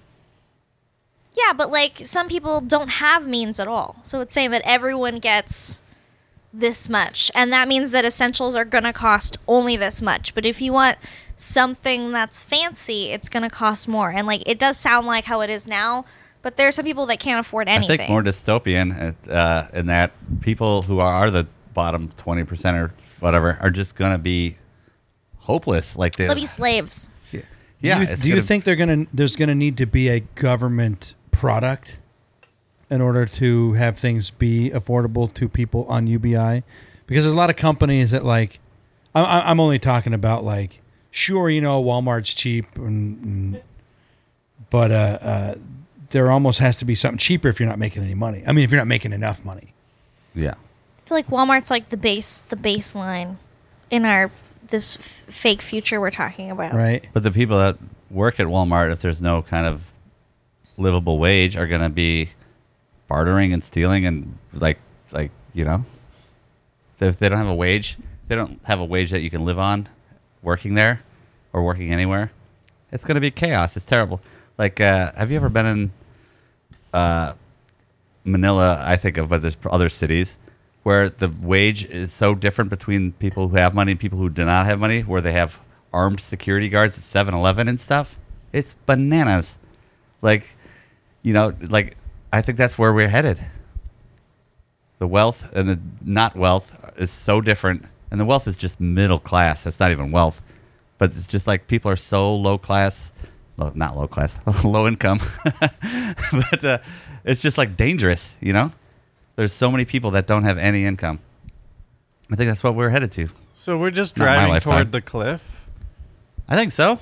Yeah, but like some people don't have means at all. So it's saying that everyone gets this much, and that means that essentials are going to cost only this much. But if you want something that's fancy, it's going to cost more. And like it does sound like how it is now, but there are some people that can't afford anything. I think more dystopian uh, in that people who are, are the bottom twenty percent or whatever are just going to be hopeless. Like they, They'll be slaves. yeah. Do you, it's do you gonna- think they're gonna? There's gonna need to be a government product in order to have things be affordable to people on U B I, because there's a lot of companies that like. I, I- I'm only talking about like, sure, you know, Walmart's cheap, and, and but uh, uh, there almost has to be something cheaper if you're not making any money. I mean, if you're not making enough money. Yeah. I feel like Walmart's like the base, the baseline in our this f- fake future we're talking about. Right. But the people that work at Walmart, if there's no kind of livable wage, are going to be bartering and stealing and like like you know, if they don't have a wage, they don't have a wage that you can live on, working there or working anywhere. It's going to be chaos. It's terrible. Like, uh, have you ever been in uh, Manila? I think of, but there's other cities where the wage is so different between people who have money and people who do not have money, where they have armed security guards at seven eleven and stuff. It's bananas. Like, you know, like, I think that's where we're headed. The wealth and the not wealth is so different. And the wealth is just middle class. It's not even wealth. But it's just like people are so low class. Low, not low class. Low income. But uh, it's just like dangerous, you know? There's so many people that don't have any income. I think that's what we're headed to. So we're just Not my driving lifetime. toward the cliff. I think so.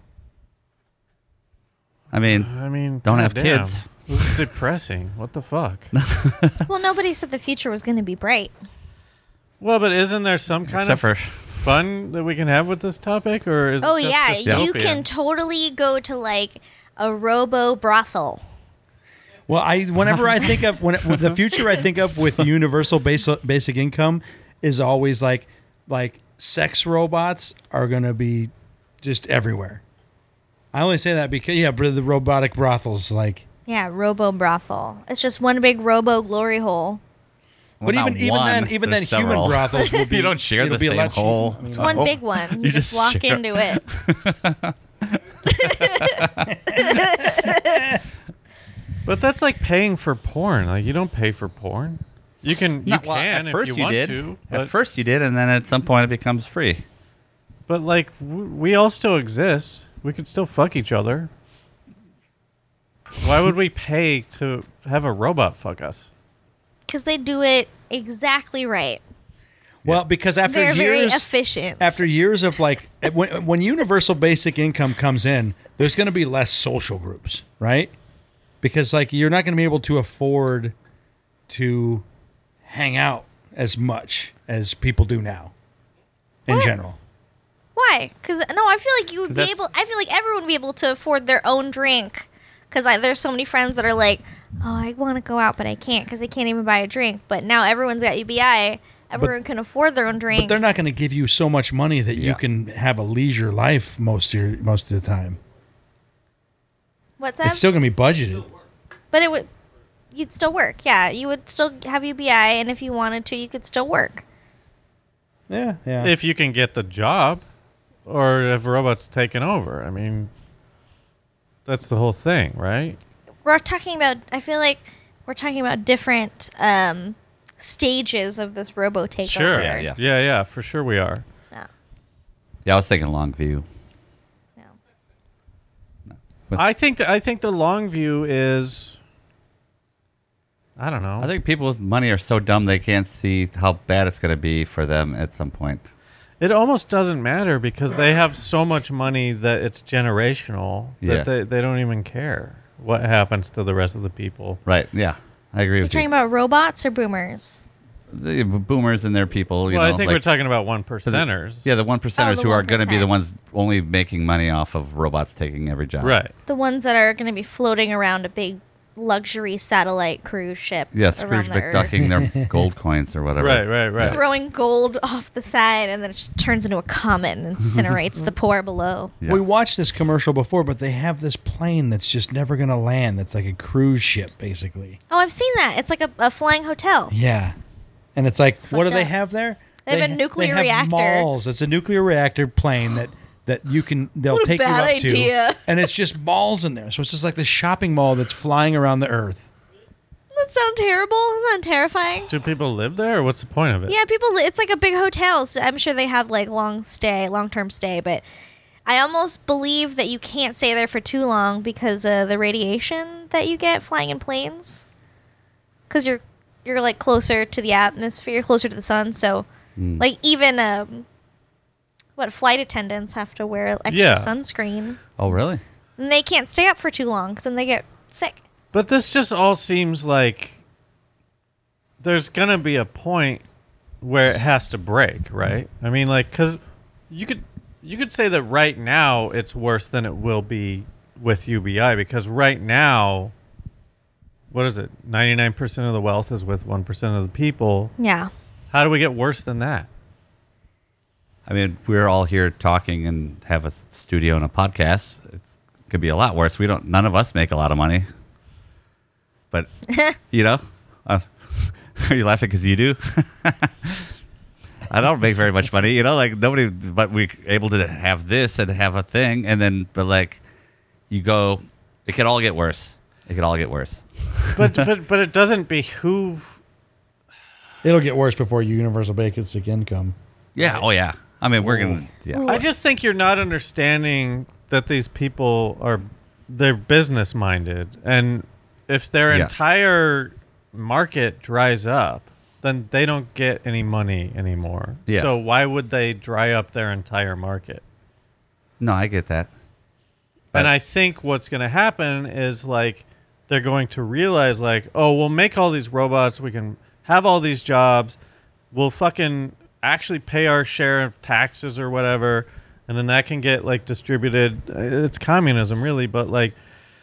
I mean, I mean, Don't have goddamn. kids. This is depressing. What the fuck? Well, nobody said the future was going to be bright. Well, but isn't there some kind Except of for- fun that we can have with this topic, or is Oh it just yeah, you dystopian? can totally go to like a robo brothel. Well, I whenever I think of when the future I think of with universal basic basic income is always like like sex robots are going to be just everywhere. I only say that because yeah, but the robotic brothels like. Yeah, robo brothel. It's just one big robo glory hole. But Well, even not even one, then even then there's human several. brothels will be You don't share it'll the be a same lot- hole. It's one big one. You, You just, just walk share. into it. But that's like paying for porn. Like you don't pay for porn. You can you Not- well, can at first if you, you want did. to. At But, first you did, and then at some point it becomes free. but like w- we all still exist. We could still fuck each other. Why would we pay to have a robot fuck us? Because they do it exactly right. Well, because after They're very years efficient. after years of like when, when universal basic income comes in, there's going to be less social groups, right? Because like you're not going to be able to afford to hang out as much as people do now in What? general. Why? Because no, I feel like you would be That's- able. I feel like everyone would be able to afford their own drink. Because there's so many friends that are like, oh, I want to go out, but I can't because they can't even buy a drink. But now everyone's got U B I. Everyone can afford their own drink. But they're not going to give you so much money that you Yeah. can have a leisure life most of your, most of the time. What's that? It's still going to be budgeted. But it would. You'd still work. Yeah, you would still have U B I, and if you wanted to, you could still work. Yeah, yeah. If you can get the job, or if robots taken over. I mean, that's the whole thing, right? We're talking about. I feel like we're talking about different um, stages of this robo takeover. Sure. Yeah, yeah. Yeah, yeah, for sure we are. Yeah. Yeah, I was thinking long view. Yeah. But- I think th- I think the long view is I don't know. I think people with money are so dumb they can't see how bad it's going to be for them at some point. it almost doesn't matter because they have so much money that it's generational that Yeah. they, they don't even care what happens to the rest of the people. Right? Yeah, I agree You're with talking you. about robots or boomers? The boomers and their people. You well, know, I think like- we're talking about one So the- percenters. Yeah, the one percenters Oh, the who are going to be the one percent. ones only making money off of robots taking every job. Right. The ones that are going to be floating around a big luxury satellite cruise ship. Yeah, around Scrooge the Earth. McDucking their gold coins or whatever. Right, right, right. Throwing gold off the side, and then it just turns into a comet and incinerates the poor below. Yeah. We watched this commercial before, but they have this plane that's just never going to land. That's like a cruise ship, basically. Oh, I've seen that. It's like a, a flying hotel. Yeah. And it's like, It's what do fucked they up. have there? They have a ha- nuclear they have reactor. Malls. It's a nuclear reactor plane that, that you can, they'll What a take you bad up idea. to. And it's just malls in there. So it's just like this shopping mall that's flying around the earth. That sound terrible? Doesn't that sound terrifying? Do people live there, or what's the point of it? Yeah, people. It's like a big hotel. So I'm sure they have like long stay, long term stay. But I almost believe that you can't stay there for too long because of the radiation that you get flying in planes. Because you're you're like closer to the atmosphere, closer to the sun. So like even um, what flight attendants have to wear extra Yeah. sunscreen, Oh, really? and they can't stay up for too long because then they get sick. But this just all seems like there's gonna be a point where it has to break, right? I mean, like, because you could you could say that right now it's worse than it will be with U B I, because right now, what is it? ninety-nine percent of the wealth is with one percent of the people. Yeah. How do we get worse than that? I mean, we're all here talking and have a studio and a podcast. It could be a lot worse. We don't. None of us make a lot of money, but you know, uh, are you laughing because you do? I don't make very much money. You know, like nobody. But we're able to have this and have a thing, and then, but like, you go. It could all get worse. It could all get worse. But but but it doesn't behoove. It'll get worse before universal basic income. Yeah. Oh yeah. I mean, we're gonna. Yeah. I just think you're not understanding that these people are they're business minded, and if their Yeah. entire market dries up, then they don't get any money anymore. Yeah. So why would they dry up their entire market? No, I get that. And I think what's going to happen is like they're going to realize like, oh, we'll make all these robots, we can have all these jobs, we'll fucking actually pay our share of taxes or whatever, and then that can get like distributed. It's communism really, but like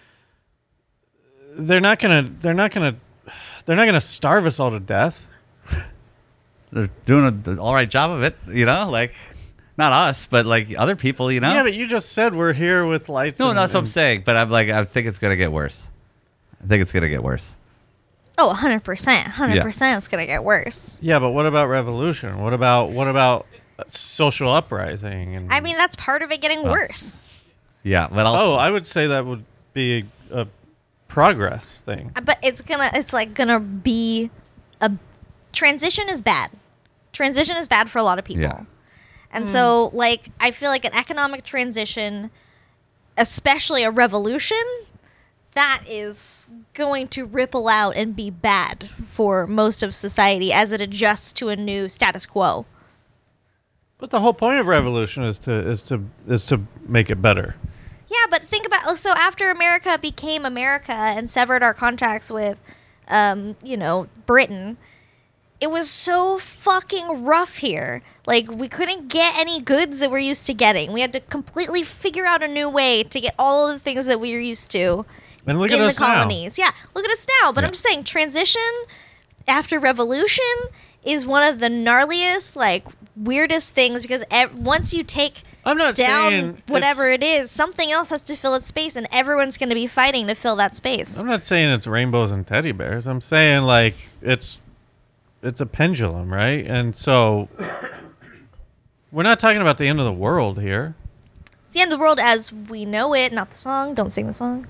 they're not going to they're not going to they're not going to starve us all to death. They're doing an all right job of it. You know, like not us, but like other people. You know. Yeah, but you just said we're here with lights. No, and, no, that's what I'm and- saying. But I'm like, I think it's gonna get worse. I think it's gonna get worse. Oh, one hundred percent. one hundred percent it's going to get worse. Yeah, but what about revolution? What about what about social uprising? And I mean, that's part of it getting worse. Yeah, but I'll. oh, I would say that would be a, a progress thing. But it's going to, it's like going to be a, transition is bad. Transition is bad for a lot of people. Yeah. And so, like, I feel like an economic transition, especially a revolution, that is going to ripple out and be bad for most of society as it adjusts to a new status quo. But the whole point of revolution is to is to is to make it better. Yeah, but think about, so after America became America and severed our contracts with, um, you know, Britain, it was so fucking rough here. Like, we couldn't get any goods that we're used to getting. We had to completely figure out a new way to get all of the things that we were used to And look in at the us now. colonies. Yeah, look at us now. But Yeah. I'm just saying, transition after revolution is one of the gnarliest, like, weirdest things, because ev- once you take I'm not down saying whatever it's- it is, something else has to fill its space, and everyone's going to be fighting to fill that space. I'm not saying it's rainbows and teddy bears. I'm saying like it's it's a pendulum, right? And so we're not talking about the end of the world here. It's the end of the world as we know it, not the song. Don't sing the song.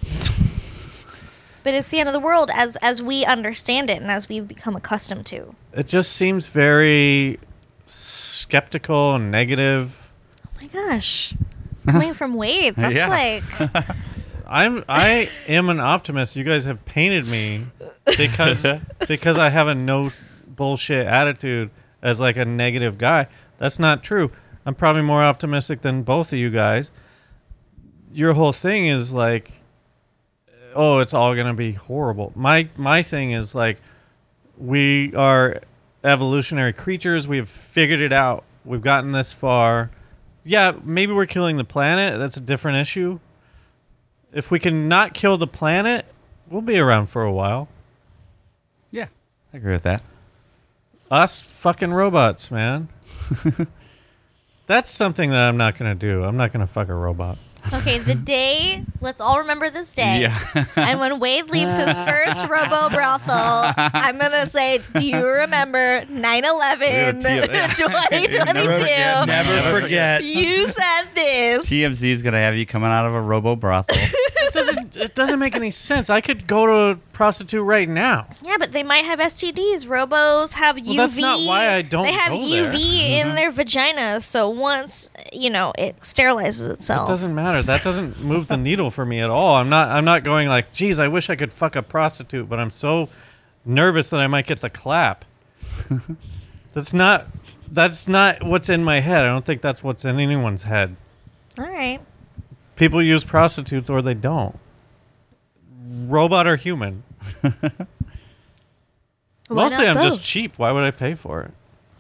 But it's the end of the world as as we understand it and as we've become accustomed to. It just seems very skeptical and negative. Oh my gosh. Coming from Wade, that's Yeah. like I'm I am an optimist. You guys have painted me because because I have a no bullshit attitude as like a negative guy. That's not true. I'm probably more optimistic than both of you guys. Your whole thing is like, oh, it's all gonna be horrible. My my thing is like, we are evolutionary creatures. We have figured it out. We've gotten this far. Yeah, maybe we're killing the planet. That's a different issue. If we can not kill the planet, we'll be around for a while. Yeah, I agree with that. Us fucking robots, man. That's something that I'm not going to do. I'm not going to fuck a robot. okay, the day, let's all remember this day. Yeah. And when Wade leaves his first robo brothel, I'm going to say, do you remember nine eleven twenty twenty-two? Never forget. You said this. T M Z is gonna have you coming out of a robo brothel. It doesn't, it doesn't make any sense. I could go to a prostitute right now. Yeah, but they might have S T Ds. Robos have U V. Well, that's not why I don't They have go U V there. in their vaginas, so once, you know, it sterilizes It itself. doesn't matter. That doesn't move the needle for me at all. I'm not I'm not going like, geez, I wish I could fuck a prostitute, but I'm so nervous that I might get the clap. That's not that's not what's in my head. I don't think that's what's in anyone's head. All right. People use prostitutes or they don't. Robot or human. Why Mostly not I'm just both? cheap. Why would I pay for it?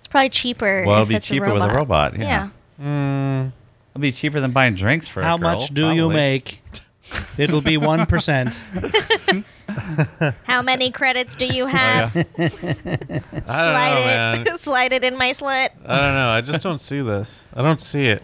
probably cheaper. Well, if it'd be it's cheaper a with robot. a robot. Yeah. Mm, It'll be cheaper than buying drinks for How a girl, much do you probably. make? It'll be one percent. How many credits do you have? I don't Slide know, it. man. Slide it in my slit. I don't know. I just don't see this. I don't see it.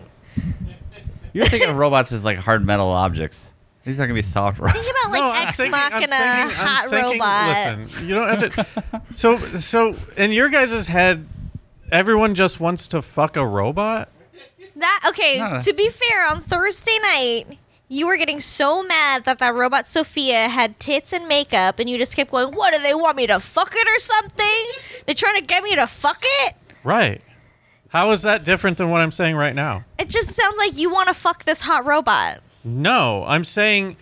You're thinking of robots as like hard metal objects. These are gonna be soft robots. Think about like No, I'm Ex thinking- I'm Machina, thinking- I'm hot thinking- robot. Listen, you don't have to. So, so in your guys' head, everyone just wants to fuck a robot. That okay? No. To be fair, on Thursday night, you were getting so mad that that robot Sophia had tits and makeup, and you just kept going, "What do they want me to fuck it or something? They're trying to get me to fuck it." Right. How is that different than what I'm saying right now? It just sounds like you want to fuck this hot robot. No, I'm saying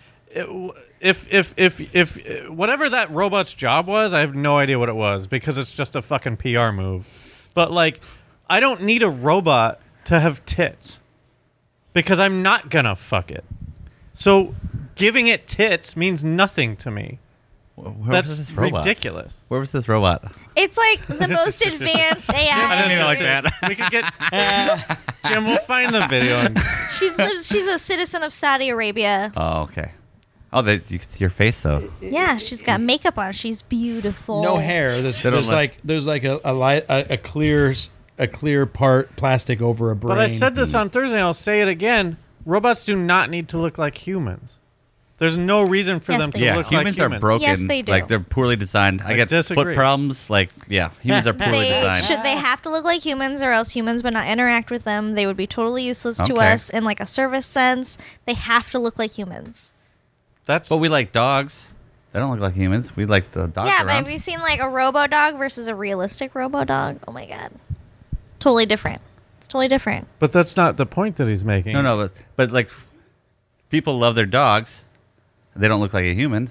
if if if if whatever that robot's job was, I have no idea what it was because it's just a fucking P R move. But like, I don't need a robot to have tits because I'm not gonna fuck it. So giving it tits means nothing to me. Where was That's this robot? ridiculous. Where was this robot? It's like the most advanced A I. I didn't mean it like that. We could get Jim. We'll find the video. And, She's lives. She's a citizen of Saudi Arabia. Oh, okay. Oh, they, you can see your face though. Yeah, she's got makeup on. She's beautiful. No hair. There's, They don't there's let- like there's like a a, light, a a clear s- a clear part plastic over a brain. but I said this on Thursday. And I'll say it again. Robots do not need to look like humans. There's no reason for Yes, them they to do. Yeah, look humans, like humans. are broken. Yes, they do. Like they're poorly designed. I, I get disagree. foot problems. Like, yeah, humans are poorly They designed. should. They have to look like humans, or else humans would not interact with them. They would be totally useless to Okay. us in like a service sense. They have to look like humans. That's But we like dogs. They don't look like humans. We like the dogs yeah, but around. have you seen like a robo dog versus a realistic robo dog? Oh my god, totally different. It's totally different. but that's not the point that he's making. no, no, but but like people love their dogs. They don't look like a human.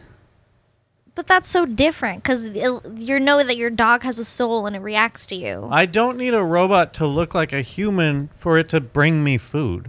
But that's so different because you know that your dog has a soul and it reacts to you. I don't need a robot to look like a human for it to bring me food.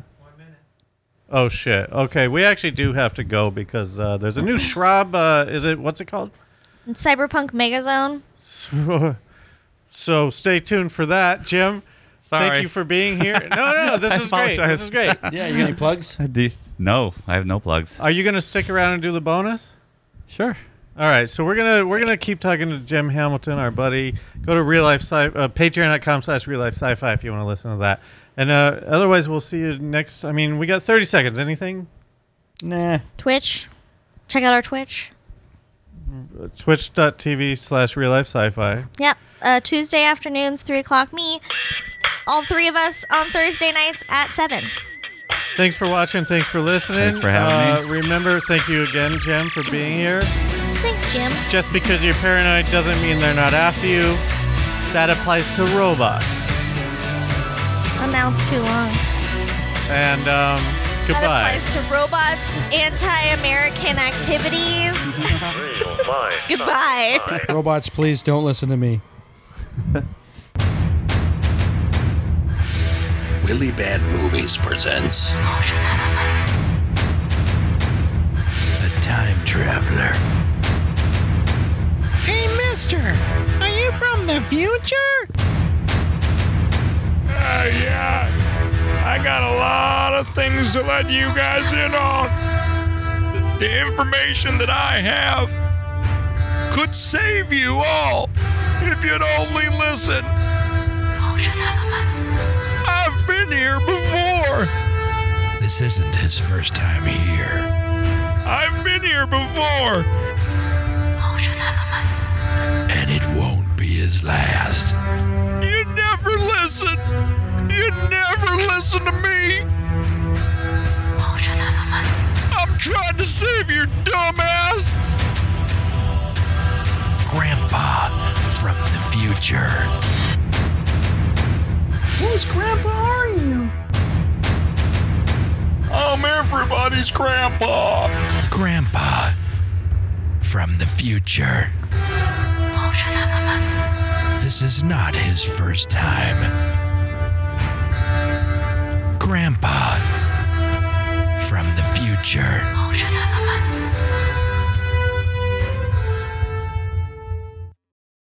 Oh shit. Okay, we actually do have to go because uh, there's a new shrub. Uh, is it what's it called? Cyberpunk Megazone. So, so stay tuned for that, Jim. Thank Sorry. you for being here. No, no, this is great. apologize. This is great. Yeah, you got any plugs? Do- No, I have no plugs. Are you gonna stick around and do the bonus? Sure. All right, so we're gonna we're gonna keep talking to Jim Hamilton, our buddy. Go to real life sci uh, patreon dot com slash real life sci-fi if you want to listen to that. And uh, otherwise, we'll see you next. I mean, we got thirty seconds. Anything? Nah. Twitch. Check out our Twitch. Twitch dot t v slash real life sci-fi. Yep. Uh, Tuesday afternoons, three o'clock. Me. All three of us on Thursday nights at seven. Thanks for watching. Thanks for listening. Thanks for having uh, me. Remember, thank you again, Jim, for being here. Thanks, Jim. Just because you're paranoid doesn't mean they're not after you. That applies to robots. Announced too long. And um, That goodbye. applies to robots, anti-American activities. Goodbye. Robots, please don't listen to me. Really Bad Movies presents The Time Traveler. Hey, mister, are you from the future? Uh, yeah. I got a lot of things to let you guys in on. The, the information that I have could save you all if you'd only listen. I've been here before. This isn't his first time here. I've been here before. And it won't be his last. You never listen. You never listen to me. I'm trying to save your dumb ass. Grandpa from the future. Whose grandpa are you? I'm everybody's grandpa. Grandpa from the future. This is not his first time. Grandpa from the future.